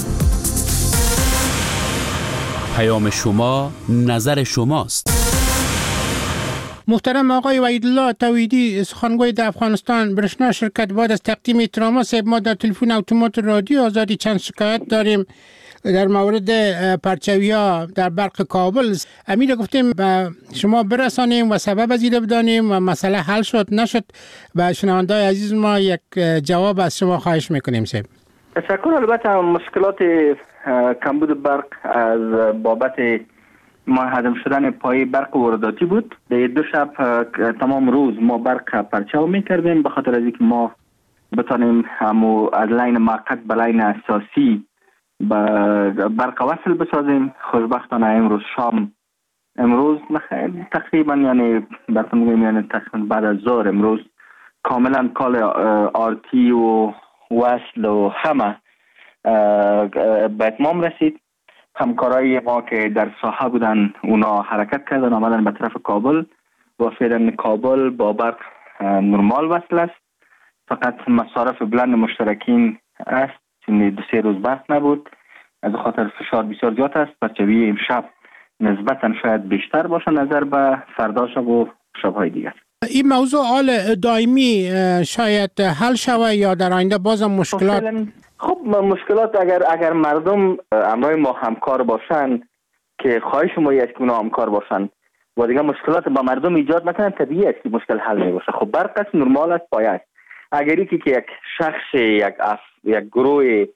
L: پیام شما نظر شماست.
X: محترم آقای وحیدالله توحیدی، سخنگوی در افغانستان برشنا شرکت، بعد از تقدیم احترامات صاحب ما در تلفن اتومات رادیو آزادی چند شکایت داریم در مورد پرچویا در برق کابل. امیر گفتیم به شما برسانیم و سبب از این بدانیم و مسئله حل شد نشد. به شنونده‌های عزیز ما یک جواب از شما خواهش میکنیم صاحب.
Y: تشکر. البته مشکلات کمبود برق از بابت منهدم شدن پای برق وارداتی بود. در دو شب تمام روز ما برق پرچاو میکردیم به خاطر از اینکه ما بتانیم همو از لین موقت به لین اساسی برق وصل بسازیم. خوشبختانه امروز شام امروز تقریبا یعنی براتون میگم یعنی تقریبا بعد از ظهر امروز کاملا کال آرتی و وصل و همه به اتمام رسید. همکارای ما که در ساحه بودن اونا حرکت کردن آمدن به طرف کابل و فعلا کابل با برق نرمال وصل است. فقط مصارف بلند مشترکین است، دو سه روز برق نبود، از خاطر فشار بسیار زیاد است. پرچوی امشب نسبتا شاید بیشتر باشه نظر به فردا شب و شبهای دیگر.
X: این موضوع حال دائمی شاید حل شود یا در آینده بازم مشکلات؟
Y: خب مشکلات اگر اگر مردم همراه ما همکار باشن که خواهش ما است که اونا همکار باشن و دیگه مشکلات با مردم ایجاد نکنن، طبیعی است که مشکل حل میشه. خب برق است، نرمال است، پایه است. اگری که یک شخص یک اف یک گروه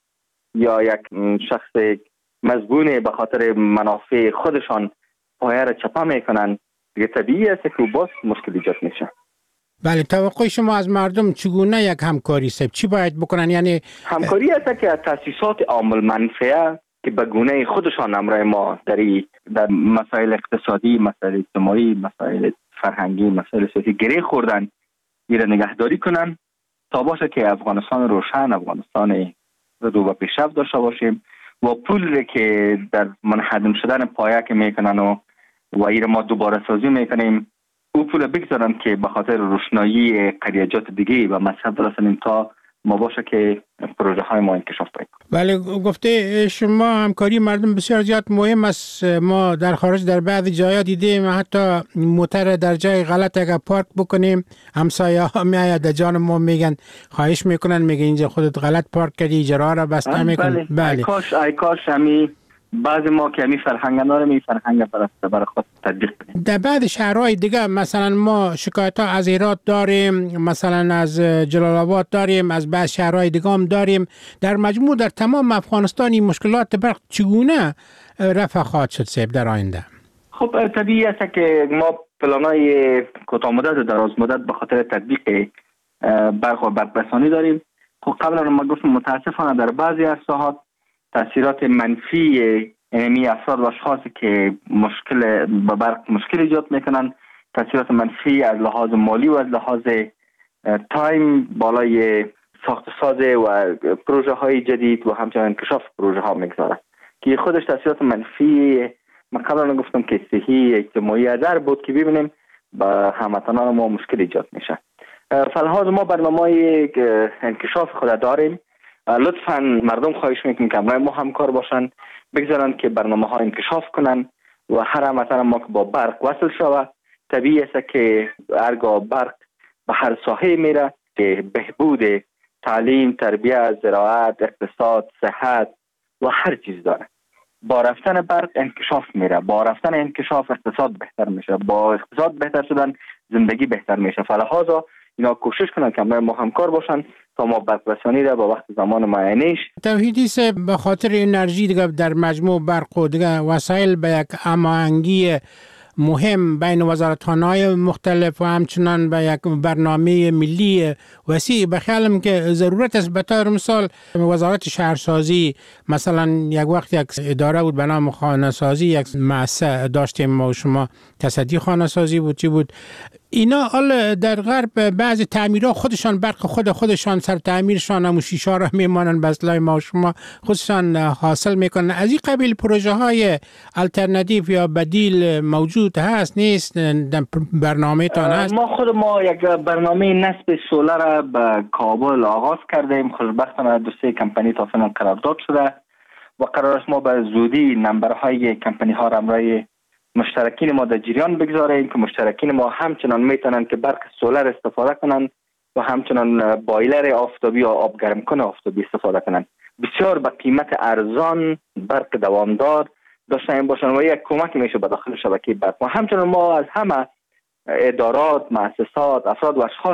E: یا یک شخص مزبون به خاطر منافع خودشان پایه را چپا میکنن، دیگه طبیعی است که باز مشکل ایجاد میشه.
X: بله، توقع شما از مردم چگونه یک همکاری سب چی باید بکنن؟ یعنی
E: همکاری است که از تاسیسات عامل منفعه که به گونه خودشان امرای ما در در مسائل اقتصادی، مسائل اجتماعی، مسائل فرهنگی، مسائل سیاسی گره خوردن، ایره نگهداری کنن تا باشه که افغانستان روشن، افغانستان رو به پیشرفت داشته باشیم و پول که در منهدم شدن پایه که میکنن و و ایره ما دوباره سازی میکنیم، او پول بگذارن که به خاطر روشنایی قریجات دیگه و مذهب برسنیم تا ما باشه که پروژه های ما انکشاف پیدا کنه.
X: بله، گفته شما همکاری مردم بسیار زیاد مهم است. ما در خارج در بعضی جاها دیدیم حتی موتر در جای غلط اگر پارک بکنیم همسایه ها میآید در جان ما میگن، خواهش میکنن، میگن اینجا خودت غلط پارک کردی، اجاره را بسته میکن.
E: بله, بله. ای کاش ای کاش همی بعض ما که همی فرهنگ نداریم این فرهنگ برای برای خود تطبیق کنیم.
X: در بعض شهرهای دیگه مثلا ما شکایت ها از هرات داریم، مثلا از جلال آباد داریم، از بعض شهرهای دیگه هم داریم. در مجموع در تمام افغانستان مشکلات برق چگونه رفع خواهد شد سیب در آینده؟
E: خب طبیعی است که ما پلانای کوتاه مدت و دراز مدت به خاطر تطبیق برق و برق رسانی داریم. خب قبلا ما گفتم متاسفانه در بعضی از ساحات تاثیرات منفی اینمی افراد و اشخاصی که مشکل به برق مشکل ایجاد میکنن، تاثیرات منفی از لحاظ مالی و از لحاظ تایم بالای ساخت سازه و پروژه های جدید و همچنین انکشاف پروژه ها میگذاره که خودش تاثیرات منفی من قبلا گفتم که صحی اجتماعی ادر بود که ببینیم با هموطنان ما مشکل ایجاد میشه. فلحاظ ما برنامه انکشاف خود داریم. لطفاً مردم خواهش میکنیم که همراه ما همکار باشن، بگذارن که برنامه ها انکشاف کنن و هر هموطن ما که با برق وصل شوه. طبیعی است که هرگاه برق به هر ساحه میره که بهبود تعلیم، تربیت، زراعت، اقتصاد، صحت و هر چیز داره. با رفتن برق انکشاف میره، با رفتن انکشاف اقتصاد بهتر میشه، با اقتصاد بهتر شدن زندگی بهتر میشه. فلحاظا اینا کوشش کنن که ما همکار باشن تا ما برق رسانی را با وقت زمان معینش.
X: توحیدی سه به خاطر انرژی دیگه در مجموع برق و دیگه وسایل به یک هماهنگی مهم بین وزارتخانه‌های مختلف و همچنان به یک برنامه ملی وسیع بخیالم که ضرورت است. به طور مثال وزارت شهرسازی مثلا یک وقت یک اداره بود به نام خانه سازی، یک مؤسسه داشتیم ما و شما، تصدی خانه سازی بود چی بود، اینا حال در غرب بعضی تعمیرها خودشان برق خود خودشان سر تعمیرشان هم شیشه را میمانن، بسلای ما و شما خودشان حاصل میکنن. از این قبیل پروژه های الटरनेटिव یا بدیل موجود هست نیست؟ در برنامه تان هست؟
E: ما خود ما یک برنامه نصب سولر به کابل آغاز کردیم. خوشبختانه دو سه کمپانی تا فعلا قرارداد شده و قرار است ما به زودی نمبرهای کمپانی ها را امرای مشترکین ما در جریان بگذاریم که مشترکین ما همچنان میتونن که برق سولر استفاده کنن و همچنان بایلر آفتابی یا آب گرم کنه آفتابی استفاده کنن. بسیار به قیمت ارزان برق دوامدار داشتن باشن و یک کمک میشه به داخل شبکه برق. و همچنان ما از همه ادارات، مؤسسات، افراد و اشخاص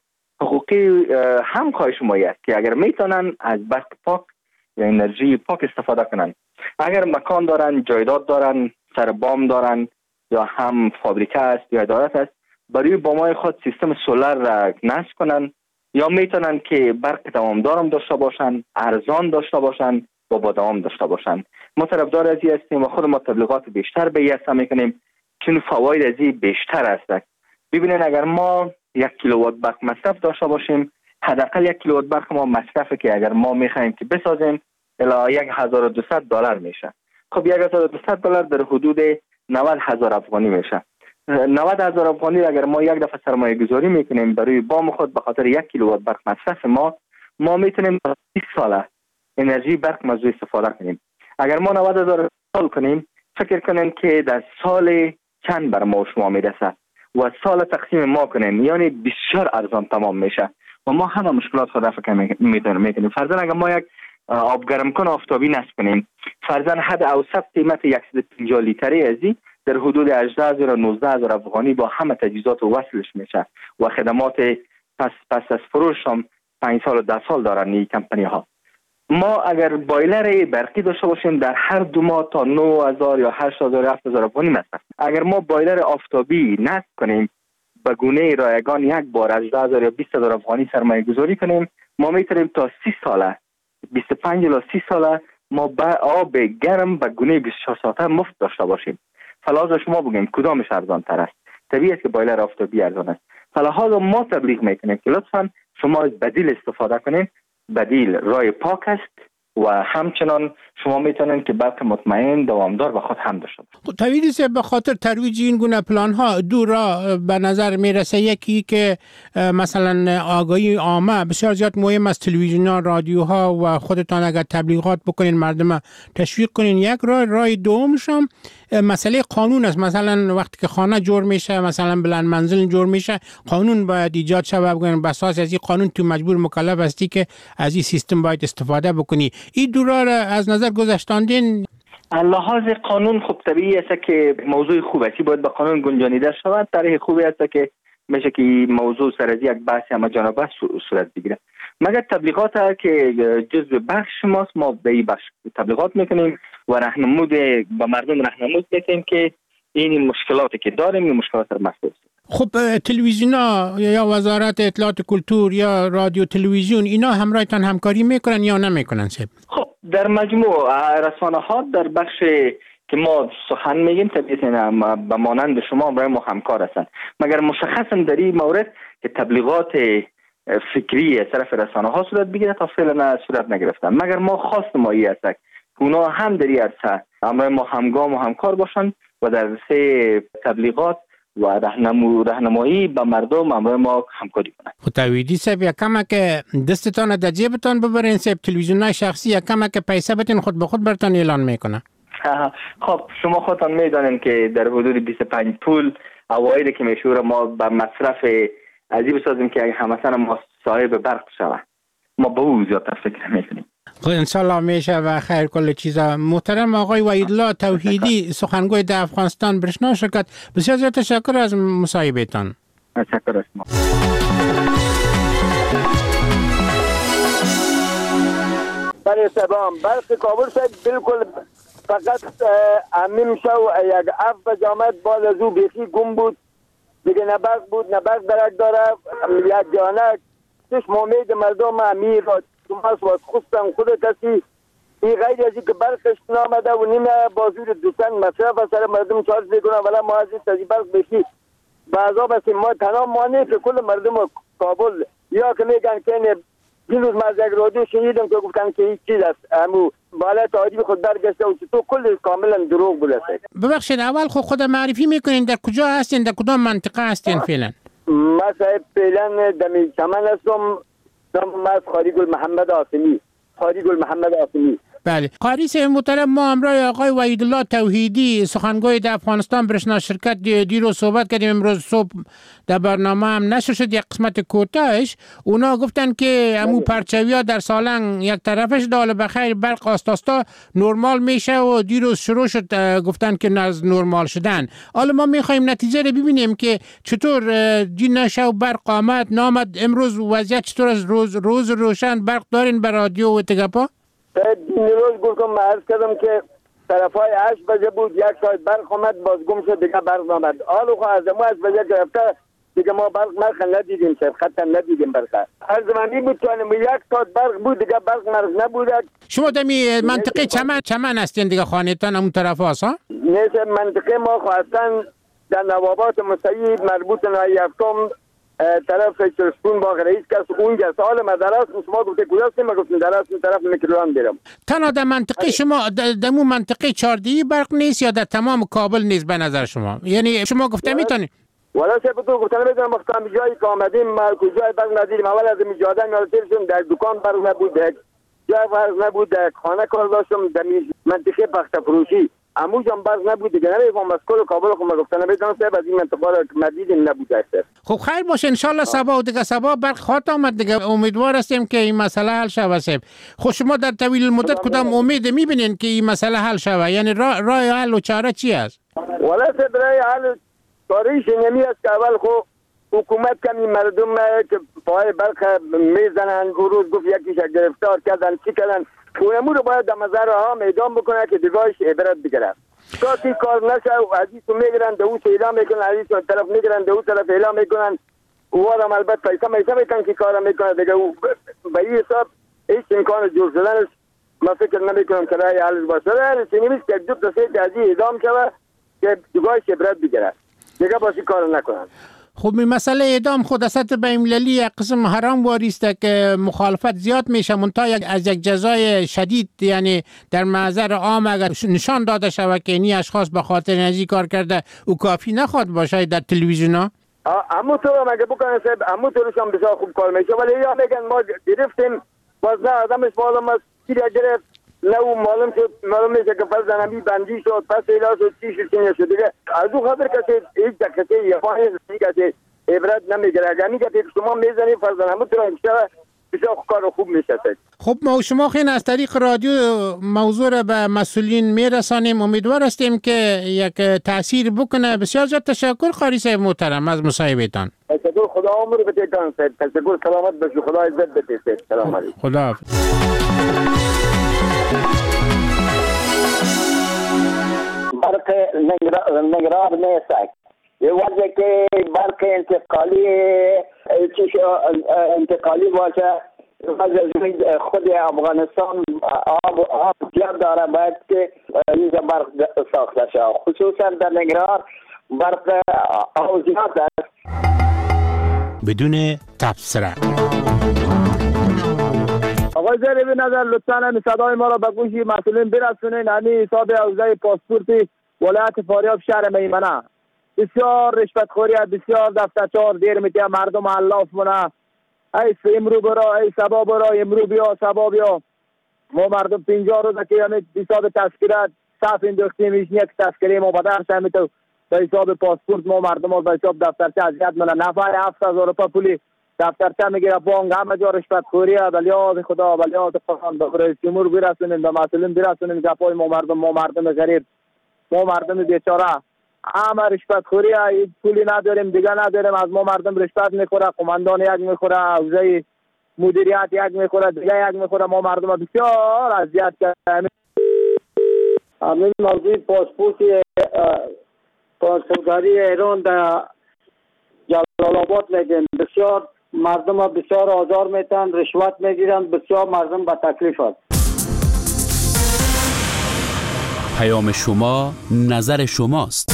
E: حقوقی هم خواهش ما است که اگر میتونن از برق پاک یا انرژی پاک استفاده کنن، اگر مکان دارن، جایداد دارن، سر بام دارن یا هم فابریکه است یا ادارات است، برای بامای خود سیستم سولر را نصب کنن یا میتونن که برق دوامدار هم داشته باشن، ارزان داشته باشن و با دوام داشته باشن. ما طرفدار از این هستیم و خود ما تبلیغات بیشتر به این هسته میکنیم چون فواید از این بیشتر است. ببینید اگر ما یک کیلووات برق مصرف داشته باشیم، حداقل یک کیلووات برق ما مصرفه که اگر ما میخوایم که بسازیم الی یک هزار و دویست دلار میشه. خب یک هزار و دویست دلار در حدود نود هزار افغانی میشه. نود هزار افغانی اگر ما یک دفعه سرمایه گذاری میکنیم برای بام خود به خاطر یک کیلووات برق مصرف ما ما میتونیم بیست ساله انرژی برق مزوی استفاده کنیم. اگر ما نود هزار سال کنیم فکر کنیم که در سال چند بر ما و شما میرسه و سال تقسیم ما کنیم یعنی بسیار ارزان تمام میشه و ما همه مشکلات خود رفع میکنیم. فرضاً اگر ما یک آب گرم کن آفتابی نصب کنیم، فرضاً حد اوسط قیمت صد و پنجاه لیتری ازی در حدود هجده هزار و نوزده هزار افغانی با همه تجهیزات و وصلش میشه و خدمات پس پس از فروش هم پنج سال و ده سال دارن این کمپانی ها. ما اگر بایلر برقی داشته باشیم در هر دو ماه تا نه هزار یا هشت هزار یا هفت هزار افغانی مصرف. اگر ما بایلر آفتابی نصب کنیم به گونه رایگان یک بار از ده هزار یا بیست هزار افغانی سرمایه گذاری کنیم، ما میتونیم تا سی ساله بیست و پنج الی سی ساله ما با آب گرم به گونه بیست و چهار ساعته مفت داشته باشیم. فلازم شما بگیم کدامش ارزان تر است؟ طبیعی است که بایلر آفتابی ارزان است. فلازم ما تبلیغ میکنیم که لطفاً شما از بدیل استفاده کنید. بدیل رای پاک است و همچنان شما میتونید که برق مطمئن دوامدار و خود هم داشته باشید.
X: طویلی سه به خاطر ترویج این گونه پلان ها دو را به نظر میرسه. یکی که مثلا آگاهی عامه بسیار زیاد مهم است، تلویزیون ها، رادیوها و خودتان اگر تبلیغات بکنین مردم تشویق کنین. یک راه راه دومش هم مسئله قانون است. مثلا وقتی که خانه جور میشه، مثلا بلند منزل جور میشه، قانون باید ایجاد شود. بگن بس از این قانون تو مجبور مکلف هستی که از این سیستم باید استفاده بکنی. این دو راه از نظر گذاشتاندین؟
E: لحاظ قانون خب طبیعی است که موضوع خوب است، باید به قانون گنجانیده شود. طریق خوبی است که میشه که موضوع سر از یک بحث اما جانبه صورت بگیره. مگر تبلیغات که جزء بخش ماست، ما به این بخش تبلیغات میکنیم و راهنمود به مردم راهنمود میکنیم که این مشکلاتی که داریم این مشکلات را محسوس.
X: خب تلویزیونا یا وزارت اطلاعات کلتور یا رادیو تلویزیون اینا همراهتان همکاری میکنن یا نمیکنن؟ سب
E: خب در مجموع رسانه ها در بخش که ما سخن میگیم طبیعتاً به مانند شما برای ما همکار هستند، مگر مشخصا در این مورد که تبلیغات فکری از طرف رسانه ها صورت بگیره تا فعلا صورت نگرفتن. مگر ما خواست ما ای است که اونا هم در این عرصه همراه ما همگام و همکار باشند و در عرصه تبلیغات و راهنمو راهنمایی به مردم همراه ما همکاری کنند.
X: خب تویدی صاحب یکم که دستتان در جیبتان ببرین، صاحب تلویزیونای شخصی یکم که پیسه بتین خود به خود برتان اعلان میکنه.
E: خب شما خودتان میدانید که در حدود بیست و پنج پول اوایل که میشوره ما به مصرف عجیب بسازیم که همسان ما صاحب برق شود. ما به او زیادتر فکر نمیکنیم.
X: خب انشالله میشه و خیر کل چیزا. محترم آقای وحیدالله توحیدی سخنگوی در افغانستان برشنا شرکت، بسیار زیاد تشکر از مصاحبهتان.
E: تشکر از شما.
Z: بله سلام. برق کابل شد بالکل فقط امیم شو یک اف بجامت باز از او بیخی گم بود دیگه، نه برق بود نه برق درک داره. یک جانک چشم امید مردم امیر را توماس و خستن خود کسی این غیر ازی که برقش نامده و نیمه بازور دوستن مصرف سر مردم چارج میکنن، ولی ما از این تازی برق بشی بعضا بسیم ما تنها مانه که کل مردم کابل یا که میگن که این روز مرزک رادیو شنیدم که گفتن که هیچ چیز است امو بالا تعریف خود برگشته و تو کل کاملا دروغ بوده.
X: ببخشید اول خود خود معرفی میکنین، در کجا هستین، در کدام منطقه هستین فعلا؟
Z: ما صاحب فعلا دمی چمن هستم، من قاری گل محمد آسمی. قاری گل محمد آسمی.
X: بله قاری صاحب محترم، ما همراه آقای وحیدالله توحیدی سخنگوی در افغانستان برشنا شرکت دیرو صحبت کردیم. امروز صبح در برنامه هم نشر شد یک قسمت کوتاهش. اونا گفتن که امو پرچویا در سالنگ یک طرفش دال بخیر برق آستاستا نرمال میشه و دیروز شروع شد گفتن که ناز نرمال شدن. حالا ما میخوایم نتیجه رو ببینیم که چطور جین نشه و برق آمد نامد. امروز وضعیت چطور از روز روز روشن برق دارین بر رادیو و تگپا؟
Z: این روز گفتم من عرض کردم که طرف های هشت بجه بود یک ساعت برق آمد باز گم شد دیگه برق آمد. حالا خواهد از ما از بجه گرفته دیگه ما برق مرخ ندیدیم شد خطا ندیدیم برق. هر زمانی بود که یک ساعت برق بود دیگه برق مرخ نبود.
X: شما دمی منطقه چمن چمن هستین دیگه خانهتان همون طرف هست ها؟
Z: نیست منطقه ما خواستن در نوابات مستعید مربوط نهایی هفتم طرف چرسپون باغ رئیس کس اونجا سال مدرس شما گفته کجاست؟ ما گفتیم درست طرف میکروان برم.
X: تنها در منطقه شما در مو منطقه چاردهی برق نیست یا در تمام کابل نیست به نظر شما؟ یعنی شما گفته میتونی
Z: ولی سه تو گفتن میتونم وقتا جایی که آمدیم ما کجای برق ندیدیم. اول از میجادن میالتیرشون در دکان برق نبود، در جای برق نبود، در خانه کار داشتم در منطقه بخت فروشی امو جان برق نبود دیگه. نمیفهم از کل کابل خود ما گفتن میتونم سه از این منطقه را مدیدیم نبود است.
X: خب خیر باشه ان شاء الله صبح دیگه صبح برق خواهد آمد دیگه. امیدوار هستیم که این مسئله حل شود. خب شما در طویل المدت کدام امید میبینین که این مسئله حل شود؟ یعنی راه راه حل و چاره چی است؟
Z: ولی سه برای حل کاریش نمی است که اول خو حکومت کمی مردم که پای برق میزنن، اون روز گفت یکیش گرفتار کردن چی کردن، اونمو رو باید در مزار ها میدان بکنه که دیگاهش عبرت بگیره. تا که کار نشه از این تو میگیرن دو او اعلام میکنن، از این طرف میگیرن دو او طرف اعلام میکنن، اوارم البته پیسه میسه میتن که کار میکنه دیگه. به این حساب هیچ امکان جور شدنش من فکر نمیکنم که رای حلش باشه. چنینیست که دو تا سه جزی اعدام شوه که دیگاهش عبرت بگیره دیگه باسی کار نکنن.
X: خب این مسئله اعدام خود از سطح بین‌المللی یک قسم حرام واریسته که مخالفت زیاد میشه، منتها یک از یک جزای شدید یعنی در محضر عام اگر نشان داده شود که این اشخاص به خاطر نزی کار کرده او کافی نخواد باشه در تلویزیون ها.
Z: همون طور هم اگه بکنه صاحب همون طورش هم بسیار خوب کار میشه، ولی یا میگن ما گرفتیم باز نه آدمش معلوم است چی را گرفت نه او معلوم شد، معلوم میشه که فرض زنمی بندی شد پس ایلا شد چی شد چی نشد دیگه. از او خاطر کسی هیچ کسی یفانی کسی عبرت نمیگیره. اگه که شما میزنید فرض زنمی تو را بسیار بسیار کار خوب میشه.
X: خب ما و شما خیلی از طریق رادیو موضوع را به مسئولین میرسانیم، امیدوار هستیم که یک تأثیر بکنه. بسیار زیاد تشکر قاری صاحب محترم از مصاحبهتان.
Z: تشکر، خدا عمر بده تان صاحب. تشکر، سلامت باشی، خدا عزت بده صاحب. سلام علیکم.
X: خدا حافظ.
I: برق نگران نیست یه وجه که برق انتقالی انتقالی باشه. خود افغانستان آب آب زیاد داره، باید که اینجا برق ساخته شد، خصوصا در نگران برق آب زیاد است
X: بدون تبصره.
Z: آقای زیر نظر لطفاً همین صدای ما را به گوش مسئولین برسونین. همین حساب حوزه پاسپورت ولایت فاریاب شهر میمنه بسیار رشوتخوری، بسیار دفترچار دیر میتیم مردم علاف مونه. ای امرو برا ای سبا برا امرو بیا سبا بیا. ما مردم پنجاه روزه که همین حساب تذکره صف انداختیم، ایش یک تذکره ما بدرش همین تو به حساب پاسپورت ما مردم ها به حساب دفترچه اذیت منه. نفر هفت هزار روپیه پولی دفترچه میگیره، بانک همه جا رشوتخوریه. ولی یاد خدا ولی یاد خدا به رئیس جمهور برسونیم، به مسئولین برسونیم گپای ما مردم ما مردم غریب ما مردم بیچاره همه رشوتخوریه، پولی نداریم دیگه نداریم، از ما مردم رشوت میخوره، قماندان یک میخوره، حوزه مدیریت یک میخوره، دیگه یک میخوره. ما مردم بسیار اذیت کردیم.
U: همین موضوع پاسپورت پاسپورتاری ایران در جلال آباد میگن بسیار مردم بسیار آزار میتن، رشوت میگیرن، بسیار مردم به تکلیف است.
L: پیام شما نظر شماست.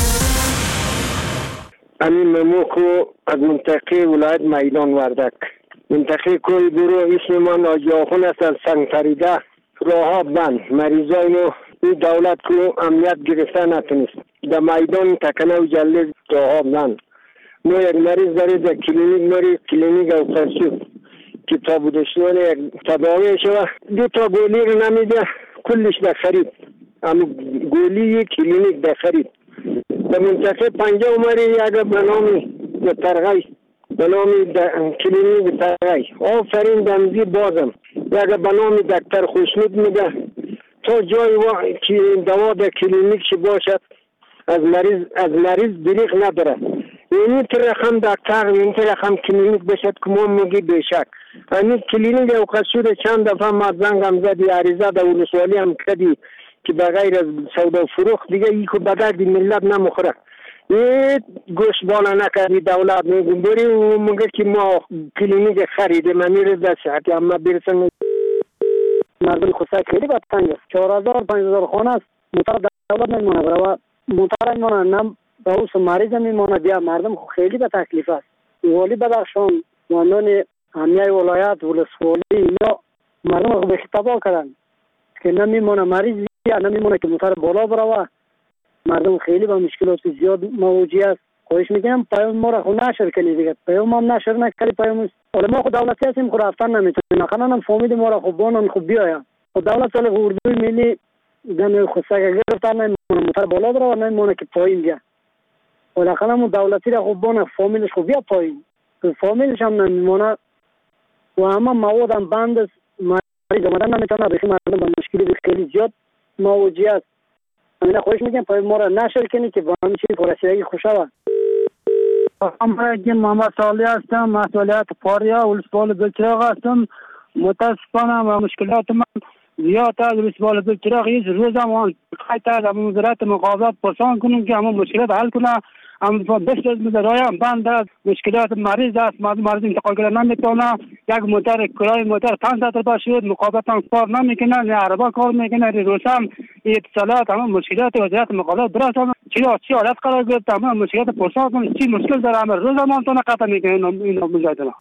J: امین مموکو از منطقه ولایت میدان وردک. منطقه کوی برو اسم ما ناجاخون است از سنگ پریده، راه ها بند، مریضای ما این دولت کو امنیت گرفته نتونست. در میدان تکنه و جلد راه ها بند. ما یک مریض دارید در کلینیک مریض کلینیک او قرصو که تا بودشتوان یک تداوی شوه دو تا گولی رو نمیده کلش در خرید. اما گولی کلینیک در خرید. در منطقه پنجه اومری یک بنامی ترغی بنامی کلینیک ترغی آفرین دمزی بازم یک بنامی دکتر خوشنود میده تا جای که دوا در کلینیک چی باشد از مریض از مریض دریغ نداره. این تر رقم دکتر این تر رقم کلینیک باشد که ما میگی بیشک این کلینیک او قصور چند دفعه مزنگ هم زدی عریضه در ولسوالی هم کردی که بغیر از سودا فروخت دیگه ای که بدر دی ملت نمخوره. این گوش بالا نکردی دولت میگم بری و میگه که ما کلینیک خریده من میره در صحت اما برسن
U: مردم خصوصی خیلی بدتنگ است. چهار هزار پنج هزار خانه است موتر دولت نمیمونه و موتر نمیمونه نم به اوس مریض میمونه. بیا مردم خیلی به تکلیف است. والی بدخشان معلون امیای ولایت ولسوالی اینا مردم رو به خطابا کردن که نمیمونه مریض یا نمیمونه که موتر بالا بروه. مردم خیلی با مشکلات زیاد مواجه است. خواهش میکنم پیام ما را خود نشر کنید دیگه. پیام هم نشر نکردی پیام ولی ما خود دولتی هستیم خود رفتن نمیتونیم. نخواهن هم فهمید ما را خوب بانن خوب بیایم. خود دولت سال اردوی ملی دم خصوصی گرفتن نمیمونه موتر بالا بروه نمیمونه که پایین بیا. ولی نخواهن هم دولتی را خوب بانن فامیلش خوب بیا پایین. فامیلش هم نمیمونه و همه مواد هم بند است. مریض آمدن نمیتونه بخی مردم با مشکلی خیلی زیاد مواجه است. همین خواهش میکنم پای ما را نشر کنی که با همین چیز رسیدگی خوشه و من محمد صالح هستم، مسئولیت پاریا ولسوال بلچراغ هستم. متاسفانه مشکلات من زیاد از ولسوال بلچراغ هیچ روز هم خیلی از وزارت مقابلات پرسان کنیم که همون مشکلات حل کنه. هم بسیار از مدرای هم بند است، مشکلات مریض است، مریض انتقال کردن نمیتونه. یک موتر کرای موتر پنج هزار تا شد، مقابلات هم کار نمیکنه، نه عربا کار میکنه، روشن اتصالات همون مشکلات وزارت مقابلات برای هم چرا چی حالت قرار گرفت، همون مشکلات پرسان کنیم چی مشکل داره، همه روز هم هم تونه قطع میکنه این مجادله.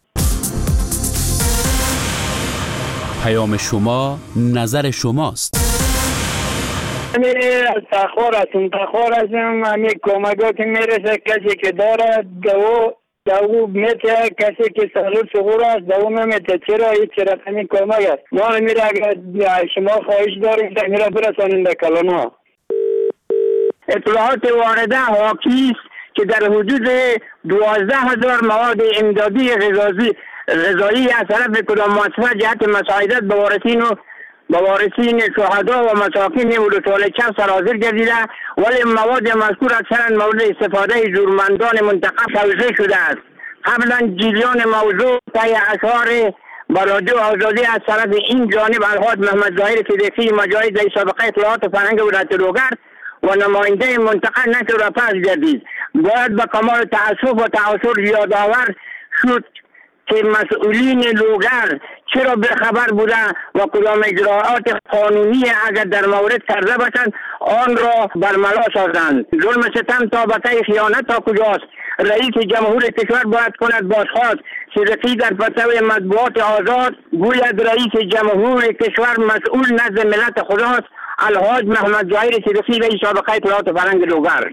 L: پیام شما نظر شماست.
U: من از تخار هستم، تخار هستم. همین کمکات میرسه کسی که داره دو دو میته، کسی که سالور سغور است دو میته. چرا هیچ رقمی کمک است؟ ما میره اگر شما خواهش داریم که میره برسانیم به کلانها. اطلاعات وارده حاکی است که در حدود دوازده هزار مواد امدادی غذایی غذایی از طرف کدام مؤسسه جهت مساعدت به وارثین و به وارثین شهدا و مساکین ولسوالی چپ سرازیر گردیده، ولی مواد مذکور اکثرا مورد استفاده جورمندان منطقه توزیع شده است. قبلا جریان موضوع طی اشعار با رادیو آزادی از طرف این جانب الحاج محمد ظاهر صدیقی مجاهد در سابقه اطلاعات فرهنگ ولایت لوگر و نماینده منطقه نشر و پس گردید. باید به کمال تأسف و تأثر یادآور شد که مسئولین لوگر چرا به خبر بوده و کدام اجراعات قانونی اگر در مورد کرده باشند آن را برملا سازند. ظلم ستم تا بطه خیانت تا کجاست؟ رئیس جمهور کشور باید کند بازخواست. صدیقی در فتوی مطبوعات آزاد گوید رئیس جمهور کشور مسئول نزد ملت خداست. الحاج محمد ظاهر صدیقی رئیس سابقه اطلاعات فرهنگ لوگر.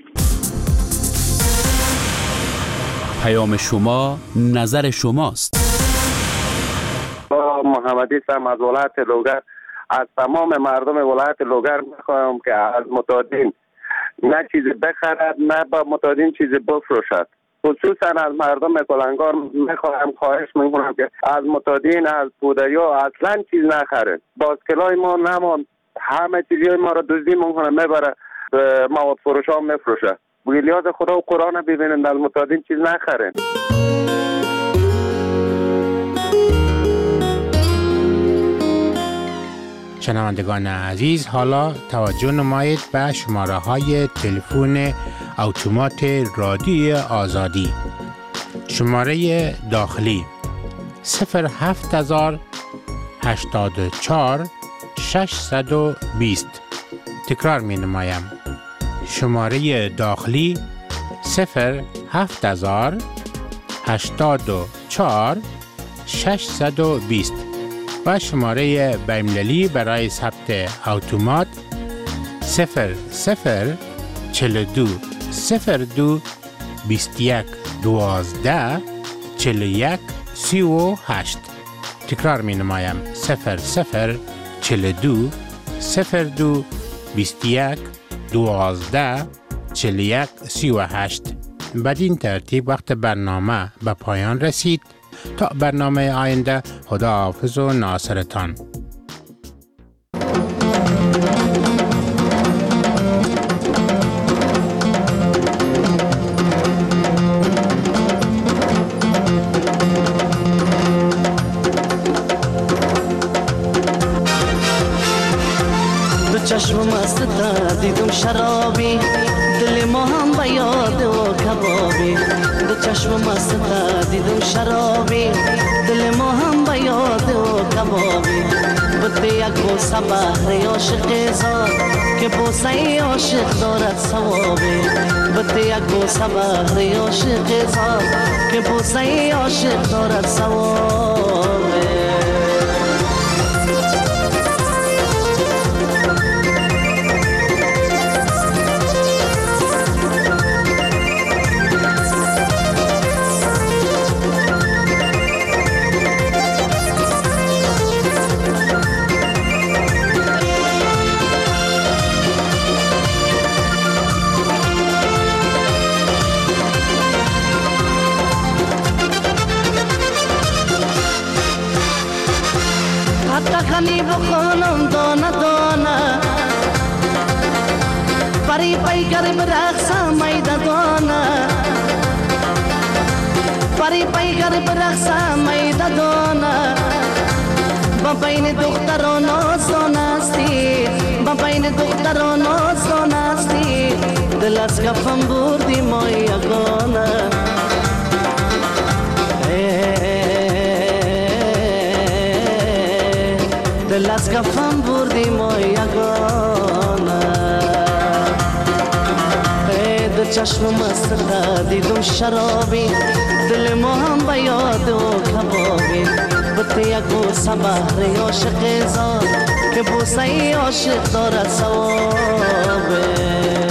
L: پیام شما نظر شماست.
K: محمدی هستم از ولایت لوگر. از تمام مردم ولایت لوگر میخواهم که از متادین نه چیزی بخرد نه با متادین چیزی بفروشد. خصوصا از مردم کلنگار میخواهم خواهش میکنم که از متادین از بودایا اصلا چیز نخرد. باسکلای ما نمان همه چیزی ما را دزدی میکنه میبره مواد فروش ها میفروشه. بگیلیاز خدا و قرآن ببینند از متادین چیز نخرن.
X: شنوندگان عزیز، حالا توجه نمایید به شماره های تلفن اتومات رادیوی آزادی. شماره داخلی صفر هفت هزار هشتاد و چهار ششصد و بیست. تکرار می نمایم. شماره داخلی صفر هفت هزار هشتاد و چهار ششصد و بیست و شماره بین‌المللی برای ثبت اتومات صفر صفر چهل و دو صفر دو بیست و یک دوازده چهل و یک سی و هشت. تکرار می نمایم. صفر صفر چهل و دو صفر دو بیست و یک دوازده چهل و یک سی و هشت. بدین ترتیب وقت برنامه به پایان رسید. تا برنامه آینده، خداحافظ و ناصرتان.
M: دو چشم مست دیدم شرابی، دل ما هم به یاد و کبابی. دو چشم مست دیدم شرابی، دل ما هم به یاد و کبابی. بده یک بوسه بهر عاشق زاد که بوسه عاشق دارد ثوابی. بده یک بوسه بهر عاشق زاد که بوسه عاشق دارد ثوابی. خانی بخونم دانه دانه پری پی کرم رقصم ایده دانه. پری پیگر برقصه میده دانه با بین دختران آسان استی با بین دختران آسان استی دل از کفم بردی ما یگانه دل از کفم بردی ما یگانه دو چشم مست دیدم شرابی دل ما هم به یاد و کبابی بطه یک بوسه بحر عاشق زاد که بوسه ای عاشق دارد ثوابه